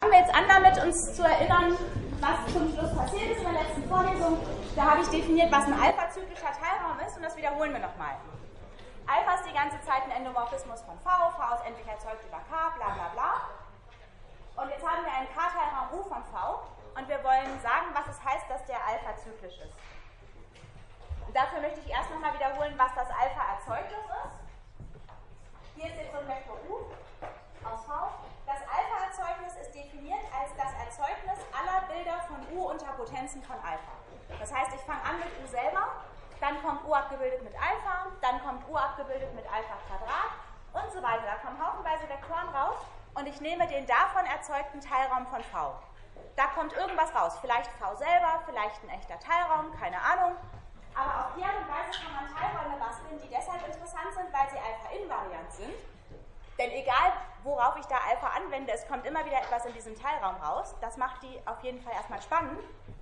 fangen wir jetzt an damit, uns zu erinnern, was zum Schluss passiert ist in der letzten Vorlesung. Da habe ich definiert, was ein alpha-zyklischer Teilraum ist und das wiederholen wir nochmal. Alpha ist die ganze Zeit ein Endomorphismus von V, V ist endlich erzeugt über K, bla bla bla. Und jetzt haben wir einen K-Teilraum U von V und wir wollen sagen, was es heißt, dass der alpha-zyklisch ist. Und dafür möchte ich erst nochmal wiederholen, was das Alpha-Erzeugnis ist. Hier ist jetzt so ein Vektor U aus V. Das Alpha-Erzeugnis ist definiert als das Erzeugnis aller Bilder von U unter Potenzen von Alpha. Das heißt, ich fange an mit U selber, dann kommt U abgebildet mit Alpha, dann kommt U abgebildet mit Alpha Quadrat und so weiter. Da kommen haufenweise Vektoren raus und ich nehme den davon erzeugten Teilraum von V. Da kommt irgendwas raus, vielleicht V selber, vielleicht ein echter Teilraum, keine Ahnung. Aber auf die Art und Weise kann man Teilräume basteln, die deshalb interessant sind, weil sie Alpha-invariant sind. Denn egal, worauf ich da Alpha anwende, es kommt immer wieder etwas in diesem Teilraum raus. Das macht die auf jeden Fall erstmal spannend.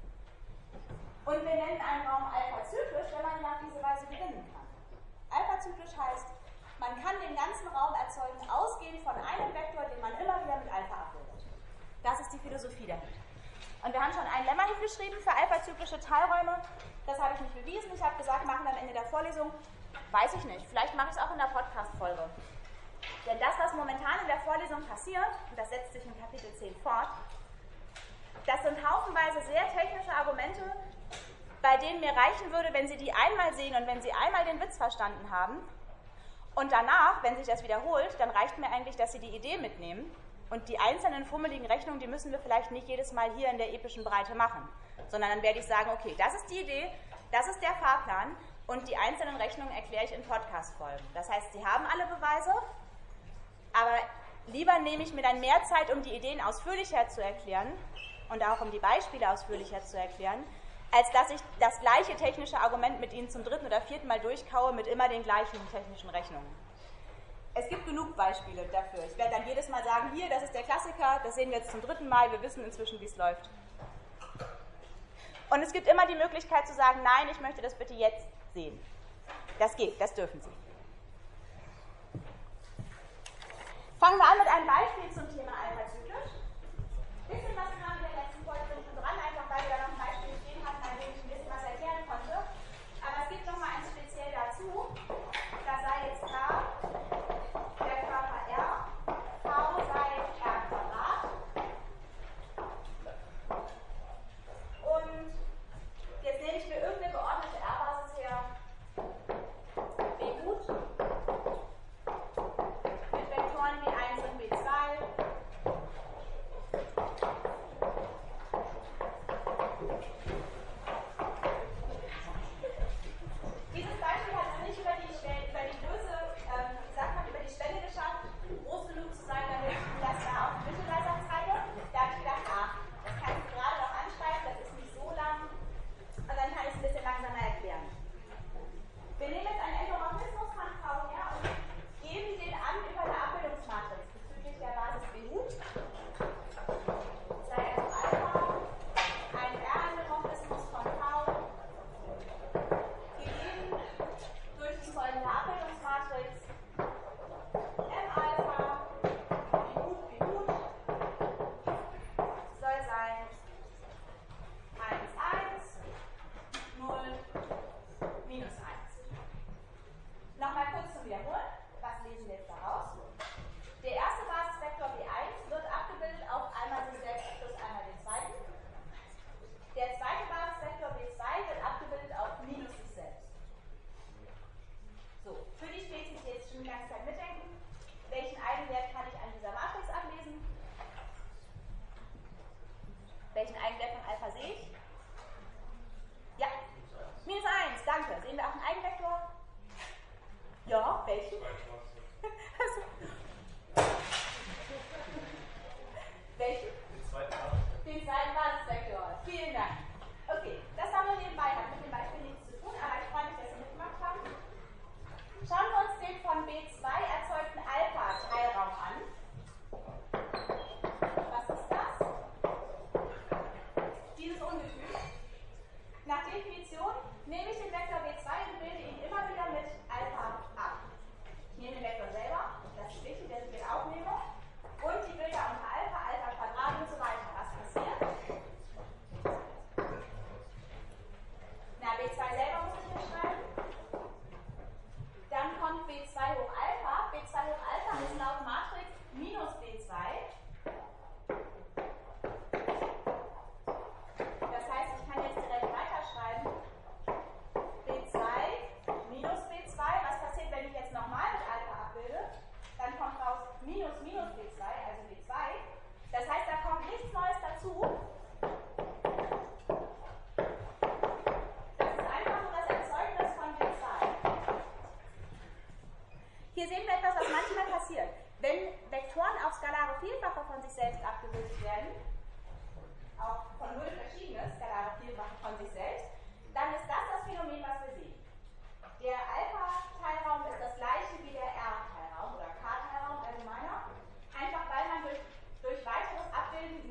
Und wir nennen einen Raum alpha-zyklisch, wenn man ihn auf diese Weise gewinnen kann. Alpha-zyklisch heißt, man kann den ganzen Raum erzeugen, ausgehend von einem Vektor, den man immer wieder mit Alpha abbildet. Das ist die Philosophie dahinter. Und wir haben schon ein Lemma hingeschrieben für alpha-zyklische Teilräume. Das habe ich nicht bewiesen. Ich habe gesagt, machen wir am Ende der Vorlesung. Weiß ich nicht. Vielleicht mache ich es auch in der Podcast-Folge. Denn das, was momentan in der Vorlesung passiert, und das setzt sich in Kapitel 10 fort, das sind haufenweise sehr technische Argumente, bei denen mir reichen würde, wenn Sie die einmal sehen und wenn Sie einmal den Witz verstanden haben. Und danach, wenn sich das wiederholt, dann reicht mir eigentlich, dass Sie die Idee mitnehmen. Und die einzelnen fummeligen Rechnungen, die müssen wir vielleicht nicht jedes Mal hier in der epischen Breite machen. Sondern dann werde ich sagen, okay, das ist die Idee, das ist der Fahrplan und die einzelnen Rechnungen erkläre ich in Podcast-Folgen. Das heißt, Sie haben alle Beweise, aber lieber nehme ich mir dann mehr Zeit, um die Ideen ausführlicher zu erklären und auch um die Beispiele ausführlicher zu erklären, als dass ich das gleiche technische Argument mit Ihnen zum dritten oder vierten Mal durchkaue mit immer den gleichen technischen Rechnungen. Es gibt genug Beispiele dafür. Ich werde dann jedes Mal sagen, hier, das ist der Klassiker, das sehen wir jetzt zum dritten Mal, wir wissen inzwischen, wie es läuft. Und es gibt immer die Möglichkeit zu sagen, nein, ich möchte das bitte jetzt sehen. Das geht, das dürfen Sie. Fangen wir an mit einem Beispiel zum Thema alpha-zyklisch. Ein bisschen was kam in der letzten Vorlesung schon dran, einfach weil wir da noch ein Beispiel stehen hatten, an dem ich ein bisschen was erklären konnte. Aber es gibt noch mal eins speziell dazu. Da sei jetzt K der Körper R, V sei R Quadrat. Und jetzt nehme ich mir irgendeine geordnete R-Basis her, B gut, mit Vektoren B1 und B2. Dieses Beispiel hat es nicht über die Größe, wie sagt man, über die Schwelle geschafft, groß genug zu sein, damit ich das da auf den Mittelleiter zeige. Da habe ich gedacht, das kann ich gerade noch anschreiben, das ist nicht so lang. Und dann kann ich es ein bisschen langsamer erklären. Wir nehmen jetzt einen Endomorphismus von V her und geben den an über eine Abbildungsmatrix bezüglich der Basis B gut. Sei also Alpha, ein R-Endomorphismus von V, gegeben durch die folgende Abbildungsmatrix. M-Alpha, B gut, soll sein 1, 1, 0, minus 1. Nochmal kurz zum Wiederholen. Was lesen wir jetzt daraus? Der erste Basisvektor B1 wird abgebildet auf einmal sich selbst plus einmal den zweiten. Der zweite Basisvektor B2 wird abgebildet auf minus sich selbst. So, für die Spezies jetzt schon die ganze Zeit mitdenken. Welchen Eigenwert kann ich an dieser Matrix ablesen? Welchen Eigenwert von Alpha sehe ich? Ja, minus 1, danke. Sehen wir auch einen Eigenvektor? Ja, welchen? Welchen? Den zweiten Basisvektor. Vielen Dank. Okay, das haben wir nebenbei, hat mit dem Beispiel nichts zu tun, aber ich freue mich, dass Sie mitgemacht haben. Schauen wir uns den von B2 erzeugten Alpha-Teilraum an. Was ist das?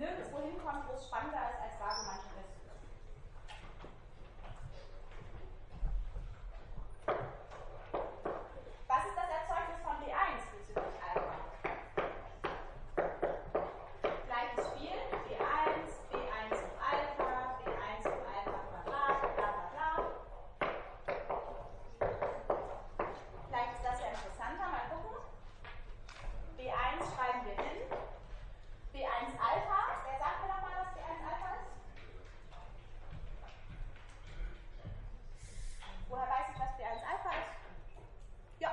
nirgendwo hinkommt, wo es spannender ist, als da, wo man schon ist. Was ist das Erzeugnis von B1 bezüglich Alpha? Gleiches Spiel, B1 hoch Alpha, B1 hoch Alpha Quadrat, bla bla bla. Vielleicht ist das ja interessanter, mal gucken. B1 schreiben wir hin. B1 Alpha, wer sagt mir nochmal, was B1 Alpha ist? Woher weiß ich, was B1 Alpha ist? Ja.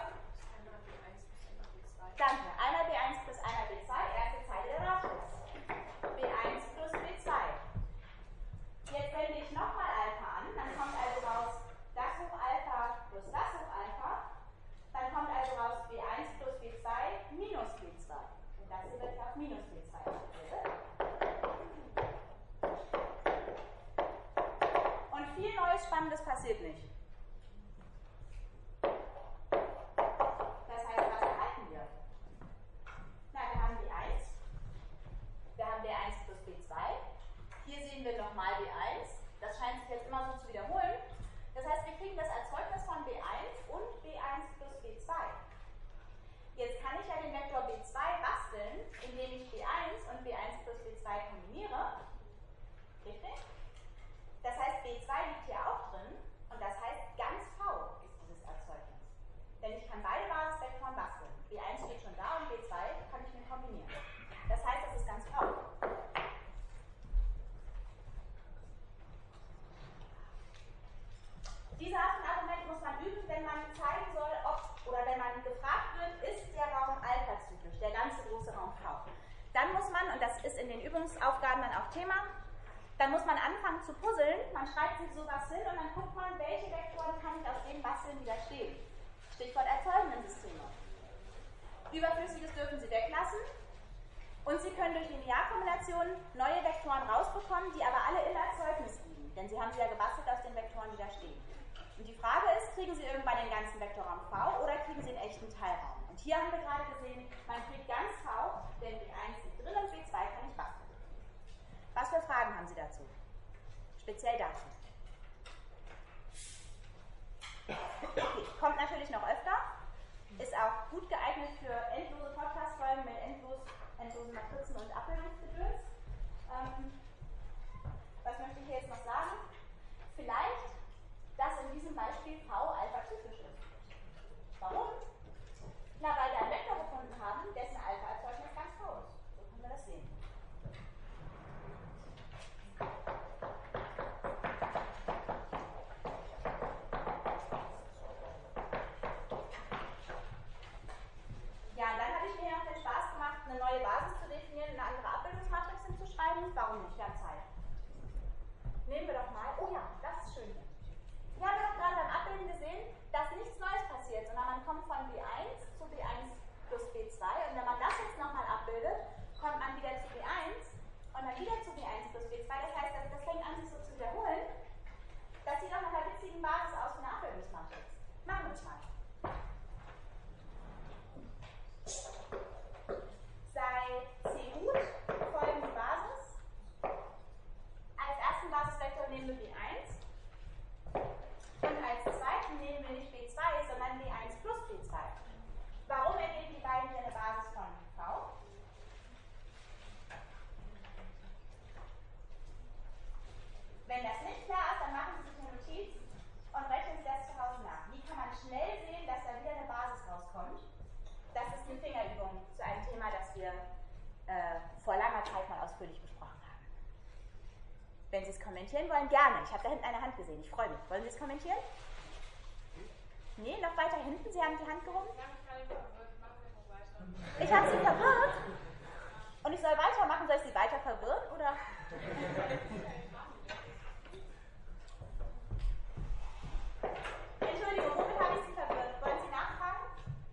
Danke. Einmal B1 plus einmal B2, erste Zeile der Matrix. B1 plus B2. Jetzt wende ich nochmal Alpha an, dann kommt also raus das hoch Alpha plus das hoch Alpha. Dann kommt also raus B1 plus B2 minus B2. Und das hier wird auf minus B2 abgebildet. Und viel Neues, Spannendes passiert nicht. Das heißt, was erhalten wir? Na, wir haben B1. Wir haben B1 plus B2. Hier sehen wir nochmal B1. Das scheint sich jetzt immer so zu wiederholen. Das heißt, wir kriegen das Erzeugnis von B1 und B1 plus B2. Jetzt kann ich ja den Vektor B2 basteln, indem ich B1 und B1 plus B2 kombiniere. Richtig? Das heißt, B2 liegt hier auch drin und das heißt, ganz V ist dieses Erzeugnis. Denn ich kann beide Basisvektoren basteln. B1 steht schon da und B2 kann ich mir kombinieren. Das heißt, das ist ganz V. Diese Art von Argument muss man üben, wenn man zeigen soll, ob, oder wenn man gefragt wird, ist der Raum alpha-zyklisch, der ganze große Raum V. Dann muss man, und das ist in den Übungsaufgaben dann auch Thema, dann muss man anfangen zu puzzeln, man schreibt sich sowas hin und dann guckt man, welche Vektoren kann ich aus dem basteln, die da stehen. Stichwort Erzeugendensysteme. Überflüssiges dürfen Sie weglassen und Sie können durch Linearkombinationen neue Vektoren rausbekommen, die aber alle im Erzeugnis liegen, denn Sie haben sie ja gebastelt aus den Vektoren, die da stehen. Und die Frage ist, kriegen Sie irgendwann den ganzen Vektorraum V oder kriegen Sie einen echten Teilraum? Und hier haben wir gerade gesehen, man kriegt ganz V, denn B1 liegt drin und B2 kann ich basteln. Was für Fragen haben Sie dazu? Speziell dazu. Okay, kommt natürlich noch öfter, ist auch gut geeignet für endlose Podcast-Folgen mit endlosen Matrizen und Abbildungsgedöns. Was möchte ich hier jetzt noch sagen? Vielleicht, dass in diesem Beispiel V alpha-zyklisch ist. Warum? Na, weil wir einen Vektor gefunden haben, dessen Alpha-Erzeugnis ganz V ist. So können wir das sehen. Ja, und dann habe ich mir noch den Spaß gemacht, eine neue Basis zu definieren, eine andere Abbildungsmatrix hinzuschreiben. Warum nicht? Wir haben Zeit. Nehmen wir doch mal, oh ja, das ist schön hier. Wir haben doch gerade beim Abbilden gesehen, dass nichts Neues passiert, sondern man kommt von B1 zu B1 plus B2 und wenn man das jetzt nochmal abbildet, kommt man wieder zu B1 und dann wieder zu B1 plus B2. Das heißt, das fängt an, sich so zu wiederholen. Das sieht auch nach einer witzigen Basis aus für eine Abbildungsmatrix. Machen wir es mal. Sei C gut, folgende Basis. Als ersten Basisvektor nehmen wir B1 und als zweiten nehmen wir nicht B2, sondern B1 plus B2. Warum ergeben die beiden hier eine Basis von V? Wenn das nicht klar ist, dann machen Sie sich eine Notiz und rechnen Sie das zu Hause nach. Wie kann man schnell sehen, dass da wieder eine Basis rauskommt? Das ist eine Fingerübung zu einem Thema, das wir vor langer Zeit mal ausführlich besprochen haben. Wenn Sie es kommentieren wollen, gerne. Ich habe da hinten eine Hand gesehen. Ich freue mich. Wollen Sie es kommentieren? Nee, noch weiter hinten? Sie haben die Hand gehoben? Ich habe Sie verwirrt. Und ich soll weitermachen. Soll ich Sie weiter verwirren? Oder? Entschuldigung, womit habe ich Sie verwirrt? Wollen Sie nachfragen?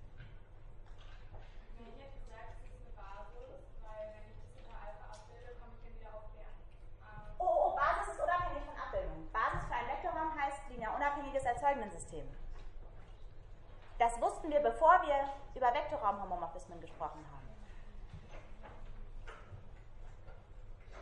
Ich hätte gesagt, es ist eine Basis, weil wenn ich das unter Alpha abbilde, komme ich dann wieder auf Lern. Oh, Basis ist unabhängig von Abbildung. Basis für ein Vektorraum heißt linear unabhängiges Erzeugendensystem. Das wussten wir, bevor wir über Vektorraumhomomorphismen gesprochen haben.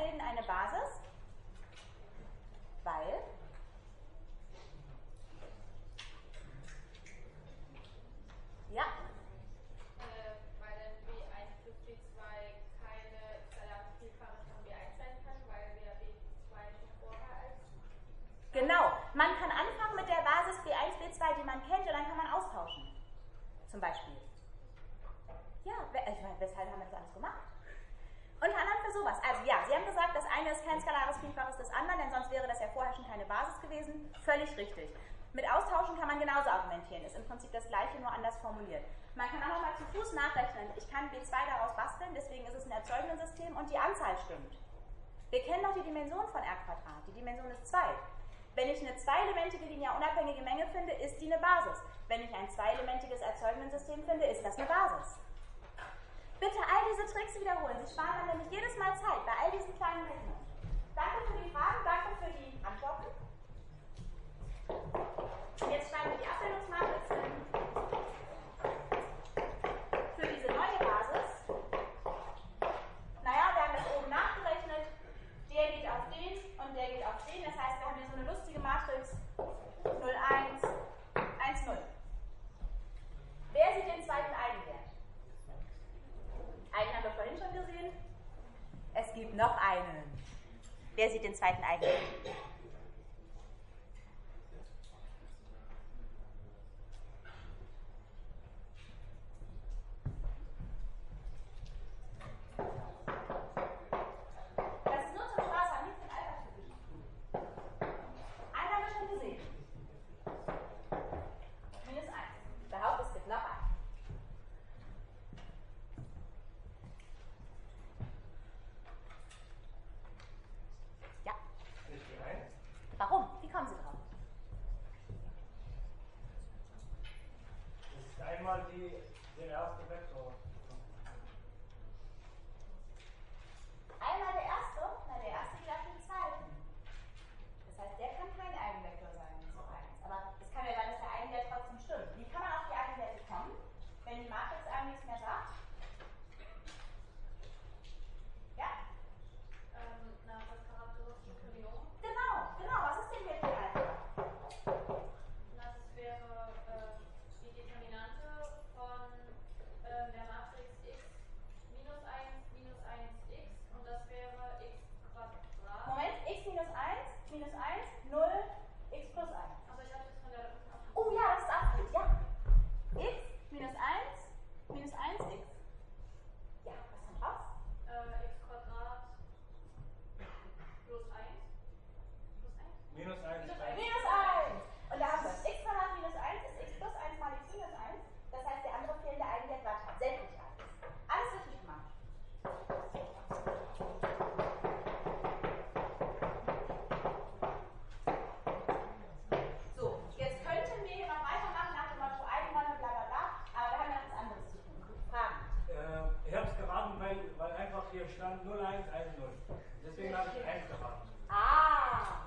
bilden eine Basis, weil ja. Weil dann B1 plus B2 keine skalare Vielfache von B1 sein kann, weil wir B2 schon vorher als... Genau, man kann anfangen mit der Basis B1, B2, die man kennt, und dann kann man austauschen. Zum Beispiel. Ja, ich meine, weshalb haben wir das alles gemacht? Unter anderem für sowas. Also ja, Sie haben gesagt, das eine ist kein skalares Vielfaches des anderen, denn sonst wäre das ja vorher schon keine Basis gewesen. Völlig richtig. Mit Austauschen kann man genauso argumentieren. Ist im Prinzip das Gleiche, nur anders formuliert. Man kann auch noch mal zu Fuß nachrechnen. Ich kann B2 daraus basteln, deswegen ist es ein Erzeugnisensystem und die Anzahl stimmt. Wir kennen doch die Dimension von R². Die Dimension ist 2. Wenn ich eine zweielementige linearunabhängige Menge finde, ist die eine Basis. Wenn ich ein zweielementiges Erzeugnisensystem finde, ist das eine Basis. Bitte all diese Tricks wiederholen. Sie sparen dann nämlich jedes Mal Zeit bei all diesen kleinen Rechnungen. Danke für die Fragen, danke für die Antworten. Jetzt schreiben wir die Abbildungsmatrizen für diese neue Basis. Naja, wir haben das oben nachgerechnet. Der geht auf den und der geht auf den. Das heißt, wir haben hier so eine lustige Matrix 0, 1, 1, 0. Wer sieht den zweiten Eigenwert? Einen haben wir vorhin schon gesehen. Es gibt noch einen. Wer sieht den zweiten Eigenwert? Das ist nur zum Spaß, hat nichts mit Alpha-typisch zu tun. Einen haben wir schon gesehen. Minus 1. Ich behaupte, es gibt noch einen. Ja. Warum? Wie kommen Sie drauf? Das ist einmal der erste Vektor. Einmal der erste? Na, der erste geht auf den zweiten. Das heißt, der kann kein Eigenvektor sein, so 1. Aber es kann ja sein, dass der Eigenwert trotzdem stimmt. Wie kann man auf die Eigenwerte kommen, wenn die Matrix einem nichts mehr sagt? Ja? Nach das charakteristische Polynom. Genau. Was ist denn jetzt die Alpha? Das wäre die Determinante von der Matrix x minus 1 minus 1x und das wäre x Quadrat. Moment, x minus 1, 0, x plus 1. Aber ich habe das von der... Oh ja, das ist auch gut, ja. X minus 1x. Ja, was kommt raus? x Quadrat plus 1. Plus 1? Minus 1. Minus 1. Und da haben wir es. X Quadrat minus 1 ist x plus 1 mal x minus 1. Das heißt, der andere fehlende Eigenwert war tatsächlich 1. Alles richtig gemacht. So, jetzt könnten wir hier noch weitermachen nach dem Motto Eigenräume, bla bla bla, aber wir haben ja was anderes zu tun. Fragen? Ich habe es geraten, weil einfach hier stand 0, 1, 1, 0. Deswegen habe ich 1 geraten. Ah!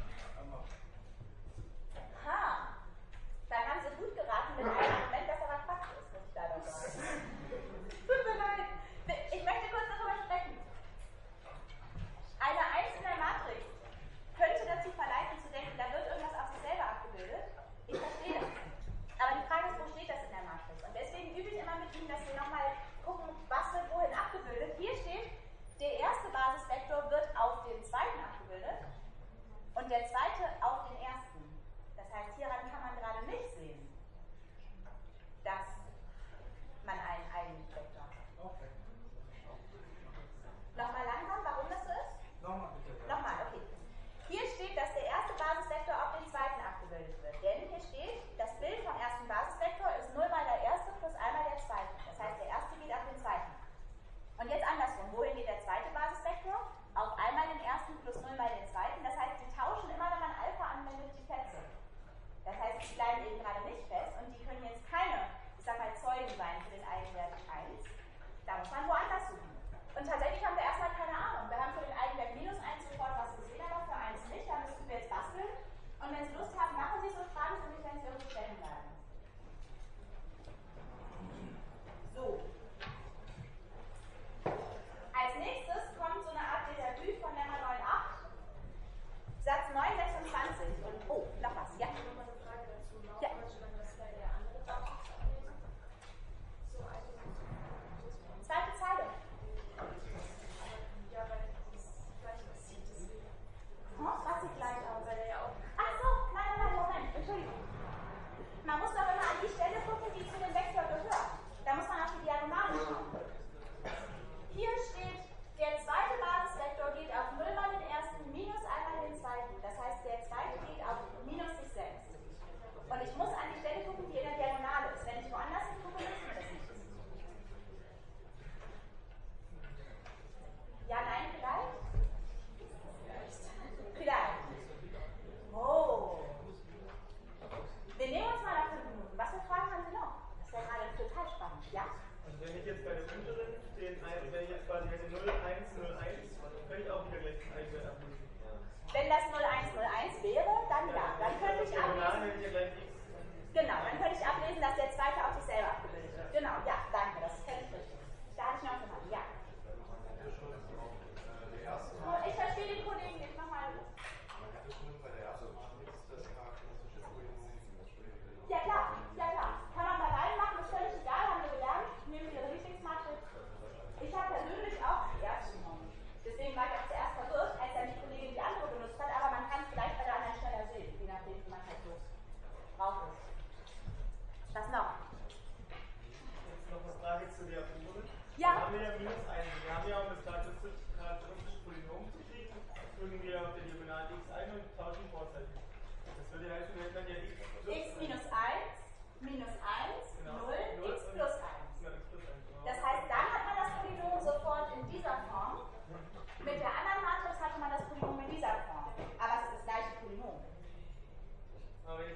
Ha! Dann haben Sie gut geraten mit einem Argument, das aber Quatsch ist, muss ich leider sagen. Tut mir leid. Ich möchte kurz darüber sprechen. Eine 1 in der Matrix könnte dazu verleiten zu denken, da wird irgendwas auf sich selber abgebildet. Ich verstehe das. Aber die Frage ist, wo steht das in der Matrix? Und deswegen übe ich immer mit Ihnen, dass wir nochmal gucken, was wird wohin abgebildet. Hier steht, der erste Basisvektor wird auf den zweiten abgebildet und der zweite auf den ersten. Das heißt, hieran kann man gerade nicht sehen, dass man einen Eigenvektor hat. Okay. Nochmal langsam, warum das so ist? Nochmal bitte. Nochmal, okay. Hier steht, dass der erste Basisvektor auf den zweiten abgebildet wird. Denn hier steht, das Bild vom ersten Basisvektor ist 0 mal der erste plus einmal der zweite. Das heißt, der erste geht auf den zweiten. Und jetzt andersrum. Wohin geht der zweite Basisvektor? Auf einmal den ersten plus 0 mal den zweiten. Das heißt, die tauschen immer, wenn man Alpha anwendet, die Plätze. Das heißt,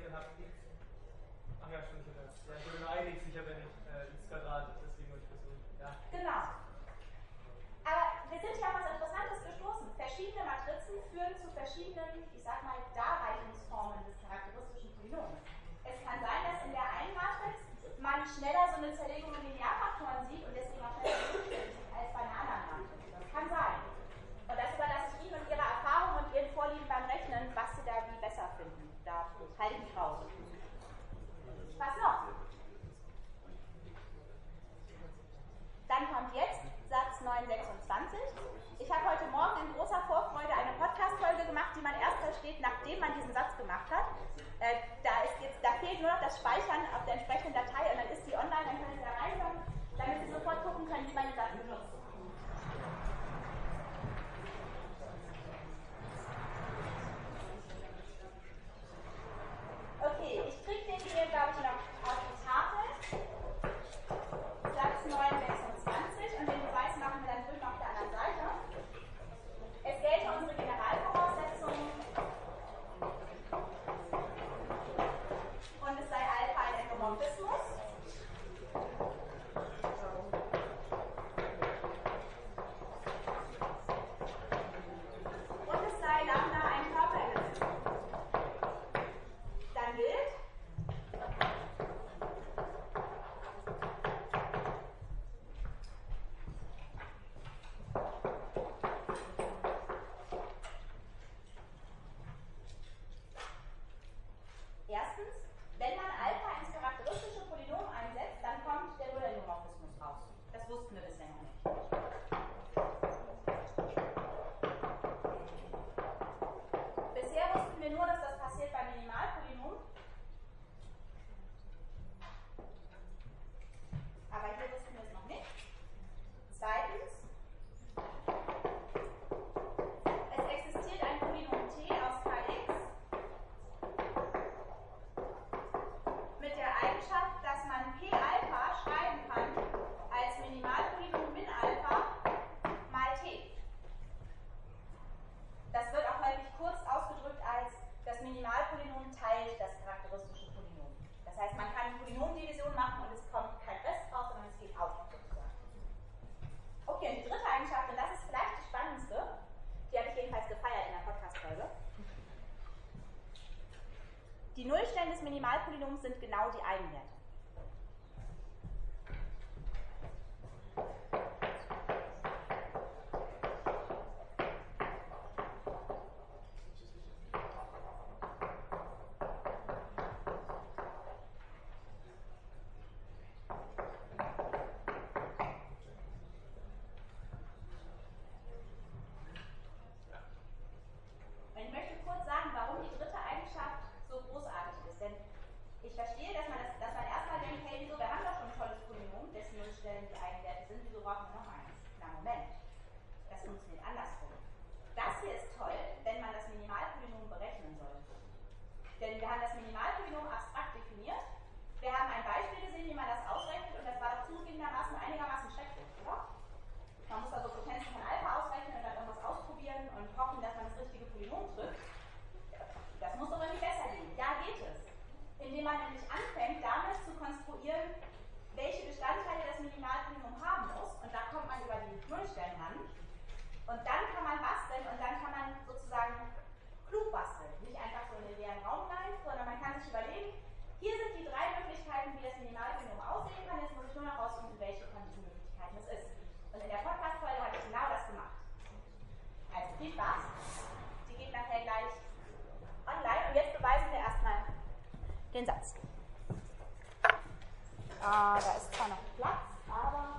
dann habe ich nichts. Ach ja, stimmt. Ja, ich wurde nur einig sicher, wenn ich ins Quadrat, deswegen wollte ich versuchen. Ja. Genau. Aber wir sind hier auf was Interessantes gestoßen. Verschiedene Matrizen führen zu verschiedenen, ich sag mal, Darreichungsformen des charakteristischen Polynoms. Es kann sein, dass in der einen Matrix man schneller so eine Zerlegung in Linearfaktoren sieht und deswegen auch schneller durchschnitt sieht als bei einer anderen Matrix. Das kann sein. Und das überlasse ich Ihnen und Ihrer Erfahrung und Ihren Vorlieben beim Rechnen, was Sie da wie besser finden. Da halte ich mich raus. Was noch? Dann kommt jetzt Satz 926. Ich habe heute Morgen in großer Vorfreude eine Podcast-Folge gemacht, die man erst versteht, nachdem man diesen Satz gemacht hat. Da fehlt nur noch das Speichern auf der entsprechenden Datei und dann ist die online, dann können Sie da reinhören, damit Sie sofort gucken können, wie man den Satz benutzt. Okay, ich kriege den hier, glaube ich, noch auf die Tafel. Satz 926 und den Beweis machen wir dann drüben auf der anderen Seite. Es gelte unsere Generalvoraussetzung und es sei Alpha ein Endomorphismus. Und es sei Lambda ein Körperelement. Dann gilt, erstens, wenn man Alpha ins charakteristische Polynom einsetzt, dann kommt der Null-Endomorphismus raus. Das wussten wir bisher noch nicht. Bisher wussten wir nur, dass das passiert beim Minimalpolynom. Aber hier wussten wir es noch nicht. Zweitens, es existiert ein Polynom T aus Kx mit der Eigenschaft, dass man P-Alpha schreiben kann als Minimalpolynom min Alpha mal T. Das wird auch häufig kurz ausgedrückt als das Minimalpolynom teilt das charakteristische Polynom. Das heißt, man kann Polynomdivision machen und es kommt kein Rest raus, sondern es geht auf sozusagen. Okay, und die dritte Eigenschaft, und das ist vielleicht die spannendste, die habe ich jedenfalls gefeiert in der Podcast-Folge. Die Nullstellen des Minimalpolynoms sind genau die Eigenwerte. Und ich möchte kurz sagen, warum die dritte Eigenschaft so großartig ist. Denn ich verstehe, dass man erstmal denkt, hey, wieso, wir haben doch schon ein tolles Polynom, dessen Nullstellen die Eigenwerte sind, wieso brauchen wir noch eins? Na, Moment. Das funktioniert andersrum. Das hier ist toll, wenn man das Minimalpolynom berechnen soll. Denn wir haben das Minimalpolynom abstrakt definiert. Wir haben ein Beispiel gesehen, wie man das ausrechnet, und das war doch zugegebenermaßen einigermaßen schrecklich, oder? Man muss also Potenzen von Alpha ausrechnen und dann irgendwas ausprobieren und hoffen, dass man das richtige Polynom trifft. Das muss doch irgendwie besser gehen. Ja, geht es. Indem man nämlich anfängt, damit zu konstruieren, welche Bestandteile das Minimalpolynom haben muss. Und da kommt man über die Nullstellen ran. Und dann kann man basteln und dann kann man sozusagen klug basteln. Nicht einfach so in den leeren Raum rein, sondern man kann sich überlegen, hier sind die drei Möglichkeiten, wie das Minimalpolynom aussehen kann. Jetzt muss ich nur noch rausfinden, welche von diesen Möglichkeiten es ist. Und in der Podcast-Folge habe ich genau das gemacht. Also viel Spaß. Die geht nachher gleich online. Und jetzt beweisen wir erstmal den Satz. Da ist zwar noch Platz, aber...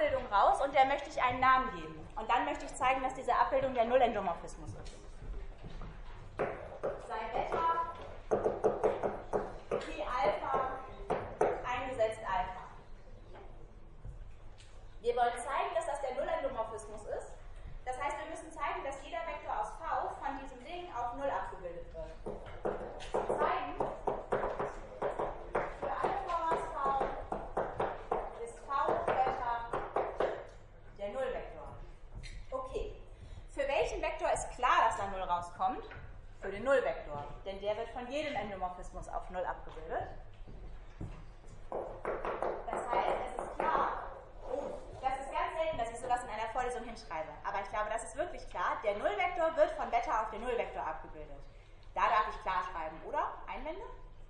Abbildung raus und der möchte ich einen Namen geben. Und dann möchte ich zeigen, dass diese Abbildung der Nullendomorphismus ist. Sei Beta, P Alpha, eingesetzt Alpha. Wir wollen zeigen, dass das der Nullendomorphismus ist. Das heißt, wir müssen zeigen, dass jeder Vektor aus V von diesem Ding auf 0 abgebildet wird. Zeigen, für alle V aus V ist V Beta der Nullvektor. Okay, für welchen Vektor ist klar, dass da 0 rauskommt? Für den Nullvektor, denn der wird von jedem Endomorphismus auf 0 abgebildet. Das heißt, es ist klar, das ist ganz selten, dass ich sowas in einer Vorlesung hinschreibe, aber ich glaube, das ist wirklich klar, der Nullvektor wird von Beta auf den Nullvektor abgebildet. Da darf ich klar schreiben, oder? Einwände?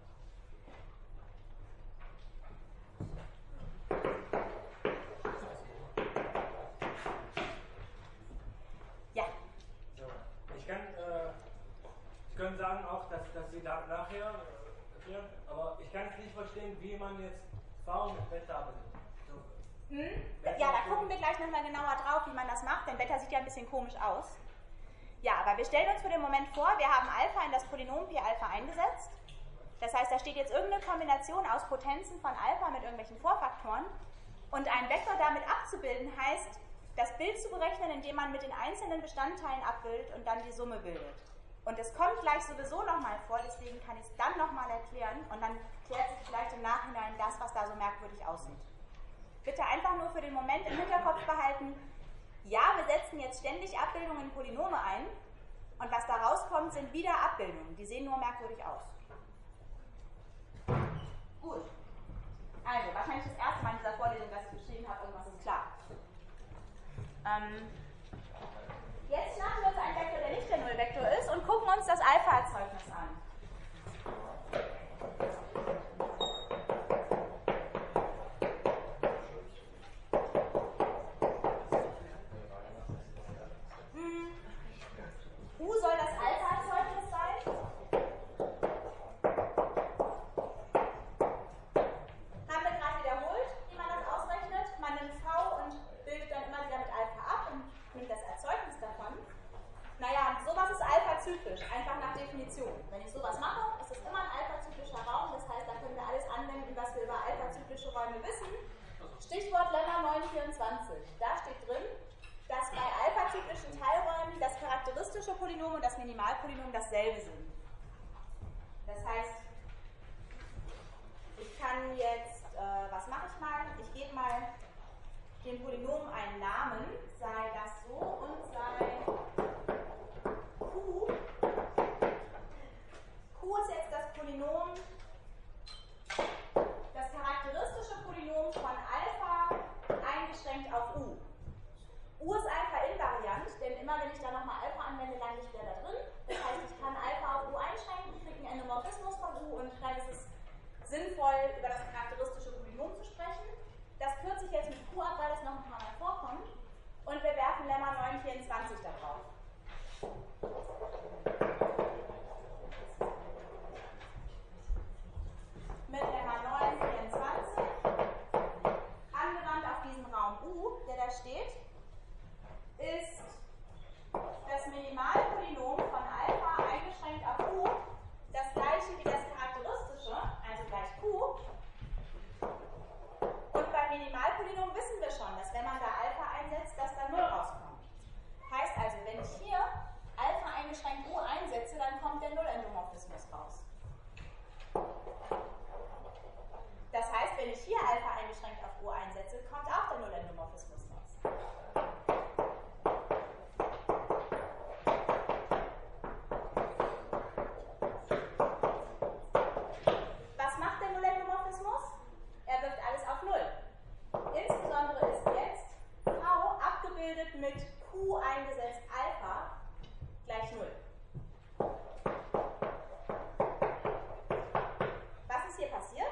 Ja. So, Sie können sagen auch, dass Sie da nachher erklären, aber ich kann es nicht verstehen, wie man jetzt V mit Beta benutzt. Ja, da gucken wir gleich nochmal genauer drauf, wie man das macht, denn Beta sieht ja ein bisschen komisch aus. Ja, aber wir stellen uns für den Moment vor, wir haben Alpha in das Polynom P Alpha eingesetzt. Das heißt, da steht jetzt irgendeine Kombination aus Potenzen von Alpha mit irgendwelchen Vorfaktoren. Und einen Vektor damit abzubilden heißt, das Bild zu berechnen, indem man mit den einzelnen Bestandteilen abbildet und dann die Summe bildet. Und es kommt gleich sowieso nochmal vor, deswegen kann ich es dann nochmal erklären und dann klärt sich vielleicht im Nachhinein das, was da so merkwürdig aussieht. Bitte einfach nur für den Moment im Hinterkopf behalten, ja, wir setzen jetzt ständig Abbildungen in Polynome ein und was da rauskommt, sind wieder Abbildungen. Die sehen nur merkwürdig aus. Gut. Also, wahrscheinlich das erste Mal in dieser Vorlesung, dass ich geschrieben habe, irgendwas ist klar. Jetzt schnappen wir uns einen Vektor, der nicht der Nullvektor ist und gucken uns das Alpha-Erzeugnis an. U soll das Alpha-Erzeugnis sein. Haben wir gerade wiederholt, wie man das ausrechnet. Man nimmt V und bildet dann immer wieder mit Alpha ab und nimmt das Erzeugnis davon. Naja, sowas ist alpha-zyklisch, einfach nach Definition. Wenn ich sowas mache, ist es immer ein alpha-zyklischer Raum. Das heißt, da können wir alles anwenden, was wir über alpha-zyklische Räume wissen. Stichwort Lemma 924. Da steht drin, dass bei alpha-zyklischen Teilräumen das charakteristische Polynom und das Minimalpolynom dasselbe sind. Das heißt, ich kann jetzt, was mache ich mal? Ich gebe mal dem Polynom einen Namen, sei das so und sei Q. Q ist jetzt das Polynom, das charakteristische Polynom von Alpha eingeschränkt auf U. U ist Alpha invariant, denn immer wenn ich da nochmal Alpha anwende, lande ich wieder da drin. Das heißt, ich kann Alpha auf U einschränken, kriege einen Endomorphismus von U und dann ist es sinnvoll, über das charakteristische Polynom zu sprechen. Das kürze ich jetzt mit Q ab, weil das noch ein paar Mal vorkommt. Und wir werfen Lemma 924 da drauf. Mit Lemma 924, angewandt auf diesen Raum U, der da steht, ist das Minimalpolynom von Alpha eingeschränkt auf U das gleiche wie das charakteristische, also gleich Q. Und beim Minimalpolynom wissen wir schon, dass wenn man da Alpha einsetzt, dass da 0 rauskommt. Heißt also, wenn ich hier Alpha eingeschränkt U einsetze, dann kommt der Nullendomorphismus raus. Das heißt, wenn ich hier Alpha eingeschränkt auf U einsetze, kommt auch der Nullendomorphismus raus. Was macht der Nullendomorphismus? Er wirft alles auf 0. Insbesondere ist jetzt V abgebildet mit Q eingesetzt Alpha gleich 0. Was ist hier passiert?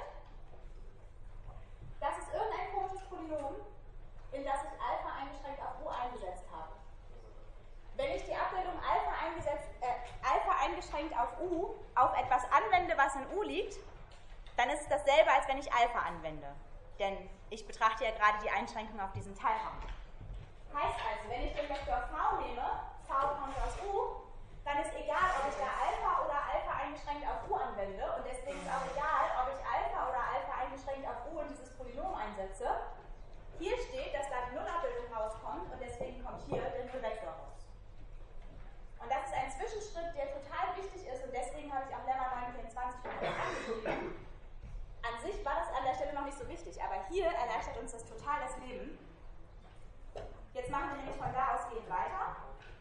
Das ist irgendein komisches Polynom, in das ich Alpha eingeschränkt auf U eingesetzt habe. Wenn ich die Abbildung Alpha eingeschränkt auf U auf etwas anwende, was in U liegt, dann ist es dasselbe, als wenn ich Alpha anwende. Denn ich betrachte ja gerade die Einschränkung auf diesen Teilraum. Heißt also, wenn ich den Vektor v nehme, v kommt aus u, dann ist egal, ob ich da Alpha oder Alpha eingeschränkt auf u anwende, und deswegen ist auch egal, ob ich Alpha oder Alpha eingeschränkt auf u in dieses Polynom einsetze. Hier steht, dass da die Nullabbildung rauskommt, und deswegen kommt hier der Nullvektor raus. Und das ist ein Zwischenschritt, der total wichtig ist, und deswegen habe ich auch Lemma 1920 angeschrieben. An sich war das an der Stelle noch nicht so wichtig, aber hier erleichtert uns das total das Leben. Jetzt machen wir nämlich von da ausgehend weiter.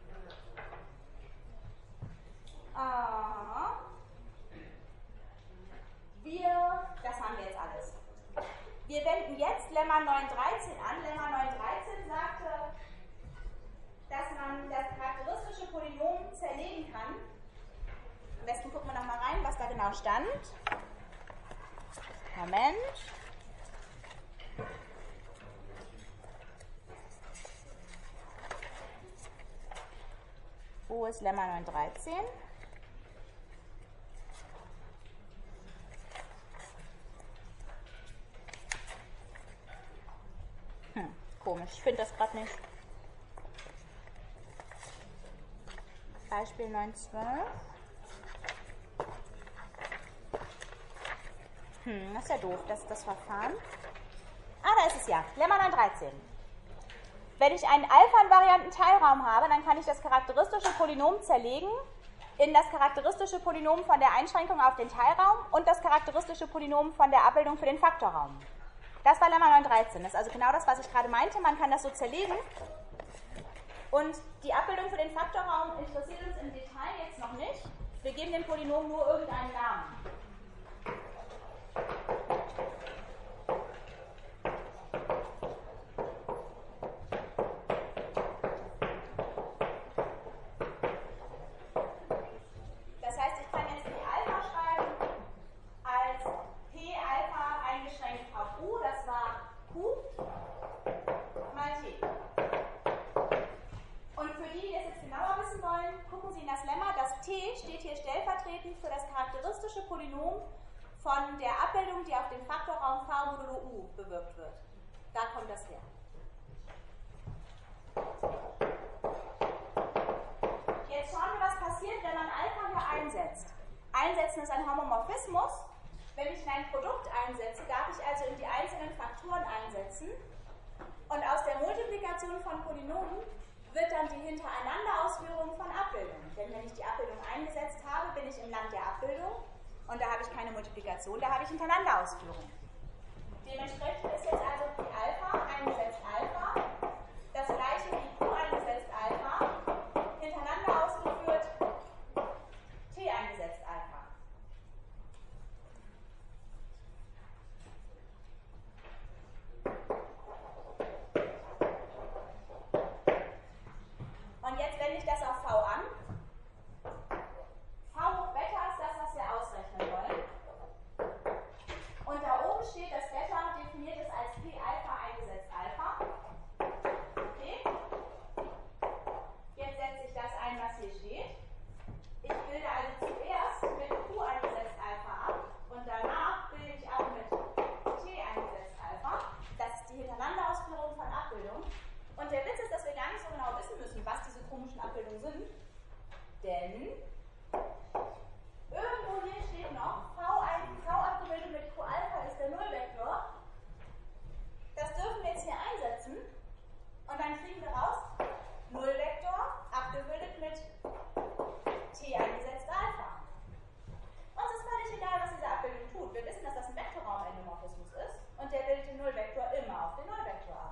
Das haben wir jetzt alles. Wir wenden jetzt Lemma 913 an. Lemma 913 sagte, dass man das charakteristische Polynom zerlegen kann. Am besten gucken wir nochmal rein, was da genau stand. Moment. Wo ist Lemma 913? Komisch, ich finde das gerade nicht. Beispiel 912. Das ist ja doof, das ist das Verfahren. Da ist es ja. Lemma 913. Wenn ich einen alpha-invarianten Teilraum habe, dann kann ich das charakteristische Polynom zerlegen in das charakteristische Polynom von der Einschränkung auf den Teilraum und das charakteristische Polynom von der Abbildung für den Faktorraum. Das war Lemma 913. Das ist also genau das, was ich gerade meinte. Man kann das so zerlegen. Und die Abbildung für den Faktorraum interessiert uns im Detail jetzt noch nicht. Wir geben dem Polynom nur irgendeinen Namen. Das heißt, ich kann jetzt die Alpha schreiben als P Alpha eingeschränkt auf U, das war Q mal T. Und für die, die es jetzt genauer wissen wollen, gucken Sie in das Lemma. Das T steht hier stellvertretend für das charakteristische Polynom von der Abbildung, die auf dem Faktorraum V modulo U bewirkt wird. Da kommt das her. Jetzt schauen wir, was passiert, wenn man Alpha hier einsetzt. Einsetzen ist ein Homomorphismus. Wenn ich ein Produkt einsetze, darf ich also in die einzelnen Faktoren einsetzen. Und aus der Multiplikation von Polynomen wird dann die Hintereinanderausführung von Abbildungen. Denn wenn ich die Abbildung eingesetzt habe, bin ich im Land der Abbildung. Und da habe ich keine Multiplikation, da habe ich Hintereinanderausführung. Dementsprechend ist jetzt also P Alpha eingesetzt Alpha, das gleiche wie Q eingesetzt Alpha, hintereinander ausgeführt T eingesetzt Alpha. Und jetzt wende ich das auf V an. V hoch Beta ist das, was wir ausrechnen wollen. Und da oben steht, das Beta definiert es als P Alpha eingesetzt Alpha. Okay. Jetzt setze ich das ein, was hier steht. Ich bilde also zuerst mit Q eingesetzt Alpha ab und danach bilde ich auch mit T eingesetzt Alpha. Das ist die Hintereinanderausführung von Abbildungen. Und der Witz ist, dass wir gar nicht so genau wissen müssen, was diese komischen Abbildungen sind. Denn irgendwo hier steht noch, V abgebildet mit Q Alpha ist der Nullvektor. Das dürfen wir jetzt hier einsetzen. Und dann kriegen wir raus, Nullvektor abgebildet mit T eingesetzt Alpha. Uns ist völlig egal, was diese Abbildung tut. Wir wissen, dass das ein Vektorraumendomorphismus ist. Und der bildet den Nullvektor immer auf den Nullvektor ab.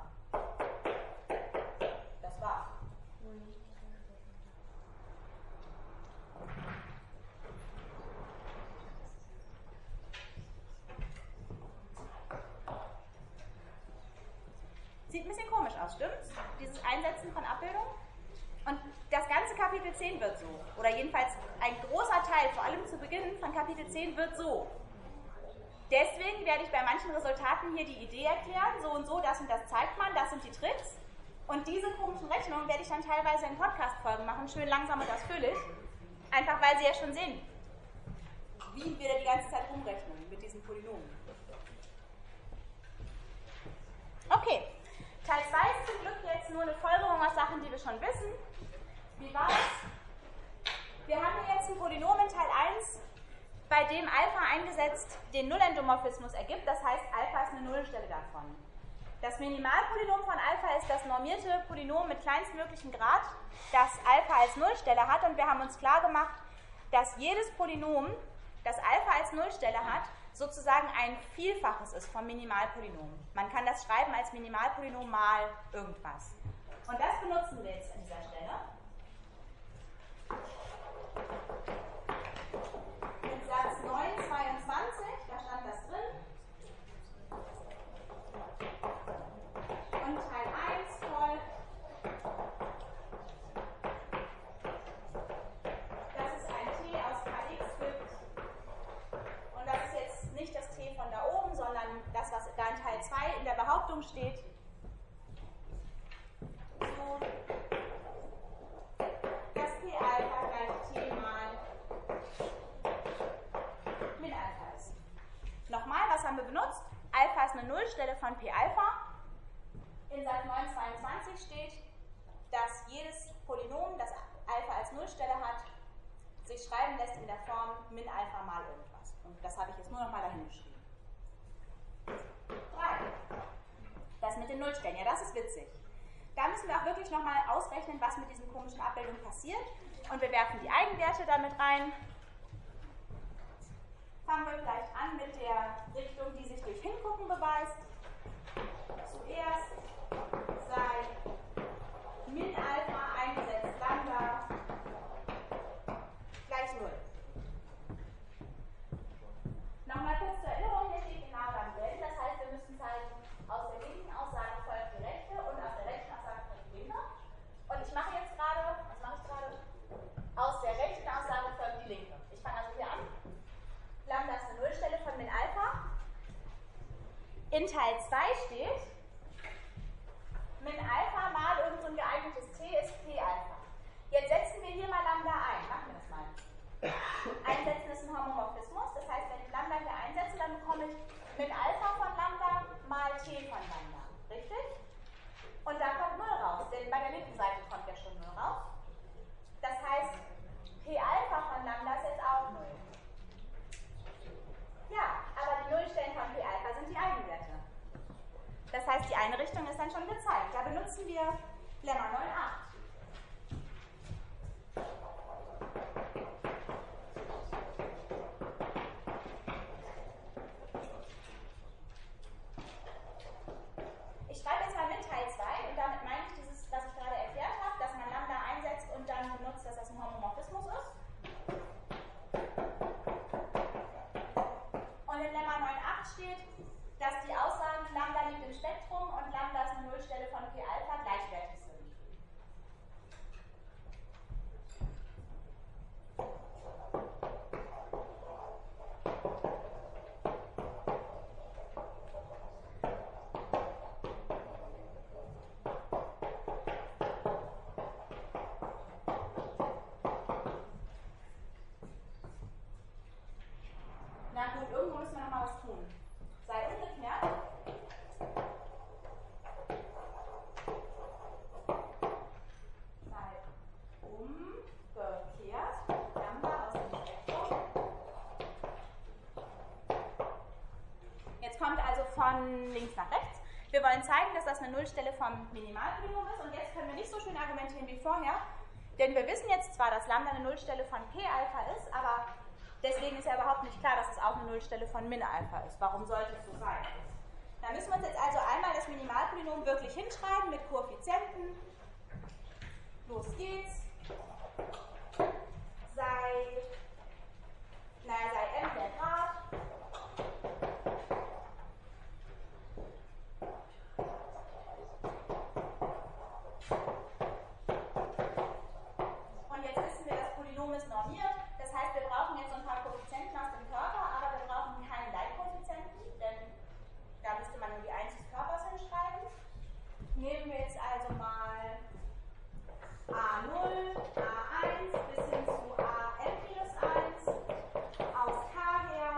Das war's. Sieht ein bisschen komisch aus, stimmt's? Dieses Einsetzen von Abbildungen. Und das ganze Kapitel 10 wird so. Oder jedenfalls ein großer Teil, vor allem zu Beginn von Kapitel 10, wird so. Deswegen werde ich bei manchen Resultaten hier die Idee erklären, so und so, das und das zeigt man, das sind die Tricks. Und diese komischen Rechnungen werde ich dann teilweise in Podcast-Folgen machen, schön langsam und ausführlich. Einfach weil Sie ja schon sehen, wie wir da die ganze Zeit rumrechnen mit diesen Polynomen. Sachen, die wir schon wissen. Wie war es? Wir haben hier jetzt ein Polynom in Teil 1, bei dem Alpha eingesetzt den Nullendomorphismus ergibt. Das heißt, Alpha ist eine Nullstelle davon. Das Minimalpolynom von Alpha ist das normierte Polynom mit kleinstmöglichem Grad, das Alpha als Nullstelle hat. Und wir haben uns klar gemacht, dass jedes Polynom, das Alpha als Nullstelle hat, sozusagen ein Vielfaches ist vom Minimalpolynom. Man kann das schreiben als Minimalpolynom mal irgendwas. Und das benutzen wir jetzt an dieser Stelle. In Satz 922, da stand das drin. Und Teil 1 folgt, dass es ein T aus Kx gibt. Und das ist jetzt nicht das T von da oben, sondern das, was da in Teil 2 in der Behauptung steht. So, dass P Alpha gleich T mal Min Alpha ist. Nochmal, was haben wir benutzt? Alpha ist eine Nullstelle von P Alpha. In Satz 922 steht, dass jedes Polynom, das Alpha als Nullstelle hat, sich schreiben lässt in der Form Min Alpha mal irgendwas. Und das habe ich jetzt nur noch mal dahin geschrieben. 3. Das mit den Nullstellen. Ja, das ist witzig. Da müssen wir auch wirklich noch mal ausrechnen, was mit diesen komischen Abbildungen passiert. Und wir werfen die Eigenwerte damit rein. Fangen wir vielleicht an mit der Richtung, die sich durch Hingucken beweist. Zuerst sei Min Alpha eingesetzt Lambda gleich 0. Nochmal kurz zur Erinnerung, hier steht genau beim Wenn. Das heißt, wir müssen zeigen, aus der linken Aussage folgt die rechte und aus der rechten Aussage folgt die linke. Und ich mache jetzt gerade, was mache ich gerade? Aus der rechten Aussage folgt die linke. Ich fange also hier an. Lambda ist eine Nullstelle von Min Alpha. In Teil 2 steht, Min Alpha mal irgend so ein geeignetes T ist P Alpha. Jetzt setzen wir hier mal Lambda ein. Machen wir das mal. Einsetzen ist ein Homomorphismus. Das heißt, wenn ich Lambda hier einsetze, dann bekomme ich Min Alpha von Lambda mal T von Lambda. Richtig? Und da kommt 0 raus, denn bei der linken Seite kommt ja schon 0 raus. Das heißt, P Alpha von Lambda ist jetzt auch 0. Ja, aber die Nullstellen von P Alpha sind die Eigenwerte. Das heißt, die eine Richtung ist dann schon gezeigt. Da benutzen wir Lemma 9,8. Ich schreibe jetzt mal mit Teil 2 und damit meine ich dieses, was ich gerade erklärt habe, dass man Lambda einsetzt und dann benutzt, dass das ein Homomorphismus ist. Und in Lemma 9,8 steht, dass die Aussagen Lambda liegt im Spektrum und Lambda ist eine Nullstelle von P Alpha gleichwertig sind. Na gut, irgendwo müssen wir noch mal was tun. Sei umgekehrt. Sei umgekehrt. Lambda aus dem Spektrum. Jetzt kommt also von links nach rechts. Wir wollen zeigen, dass das eine Nullstelle vom Minimalpolynom ist. Und jetzt können wir nicht so schön argumentieren wie vorher. Denn wir wissen jetzt zwar, dass Lambda eine Nullstelle von P Alpha ist, aber deswegen ist ja überhaupt nicht klar, dass es auch eine Nullstelle von Min Alpha ist. Warum sollte es so sein? Da müssen wir uns jetzt also einmal das Minimalpolynom wirklich hinschreiben mit Koeffizienten. Los geht's. Sei m der Grad. Und jetzt wissen wir, das Polynom ist normiert. Das heißt, wir brauchen jetzt ein paar Koeffizienten aus dem Körper, aber wir brauchen keinen Leitkoeffizienten, denn da müsste man nur die 1 des Körpers hinschreiben. Nehmen wir jetzt also mal A0, A1 bis hin zu AM minus 1 aus K her.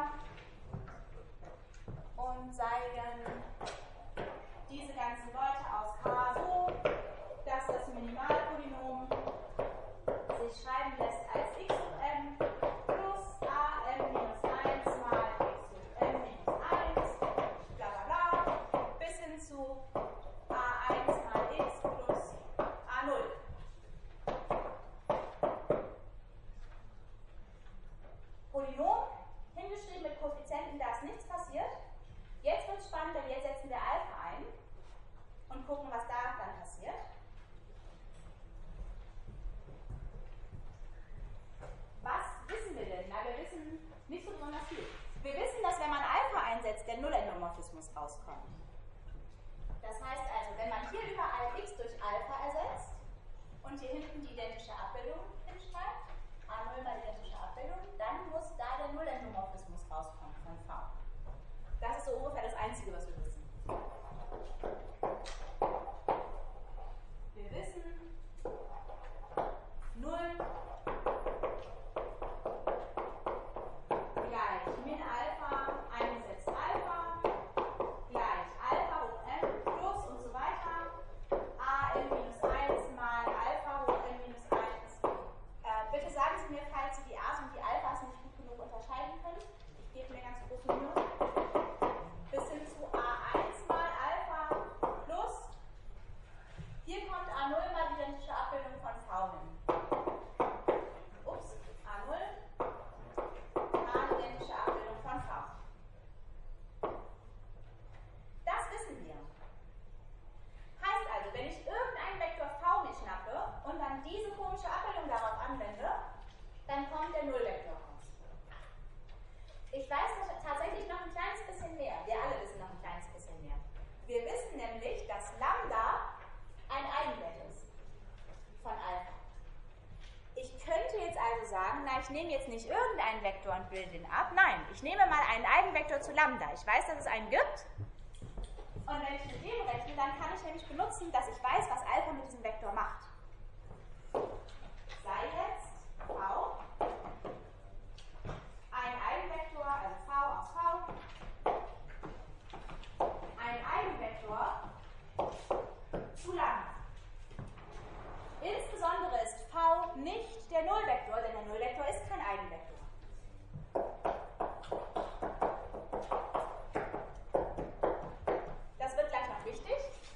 nämlich, dass Lambda ein Eigenwert ist von Alpha. Ich könnte jetzt also sagen, na, ich nehme jetzt nicht irgendeinen Vektor und bilde den ab. Nein, ich nehme mal einen Eigenvektor zu Lambda. Ich weiß, dass es einen gibt. Und wenn ich mit dem rechne, dann kann ich nämlich benutzen, dass ich weiß, was Alpha mit diesem Vektor macht. Sei jetzt V ein Eigenvektor, also V aus V, ein Eigenvektor zu Lambda. Insbesondere ist V nicht der Nullvektor, denn der Nullvektor ist kein Eigenvektor. Das wird gleich noch wichtig.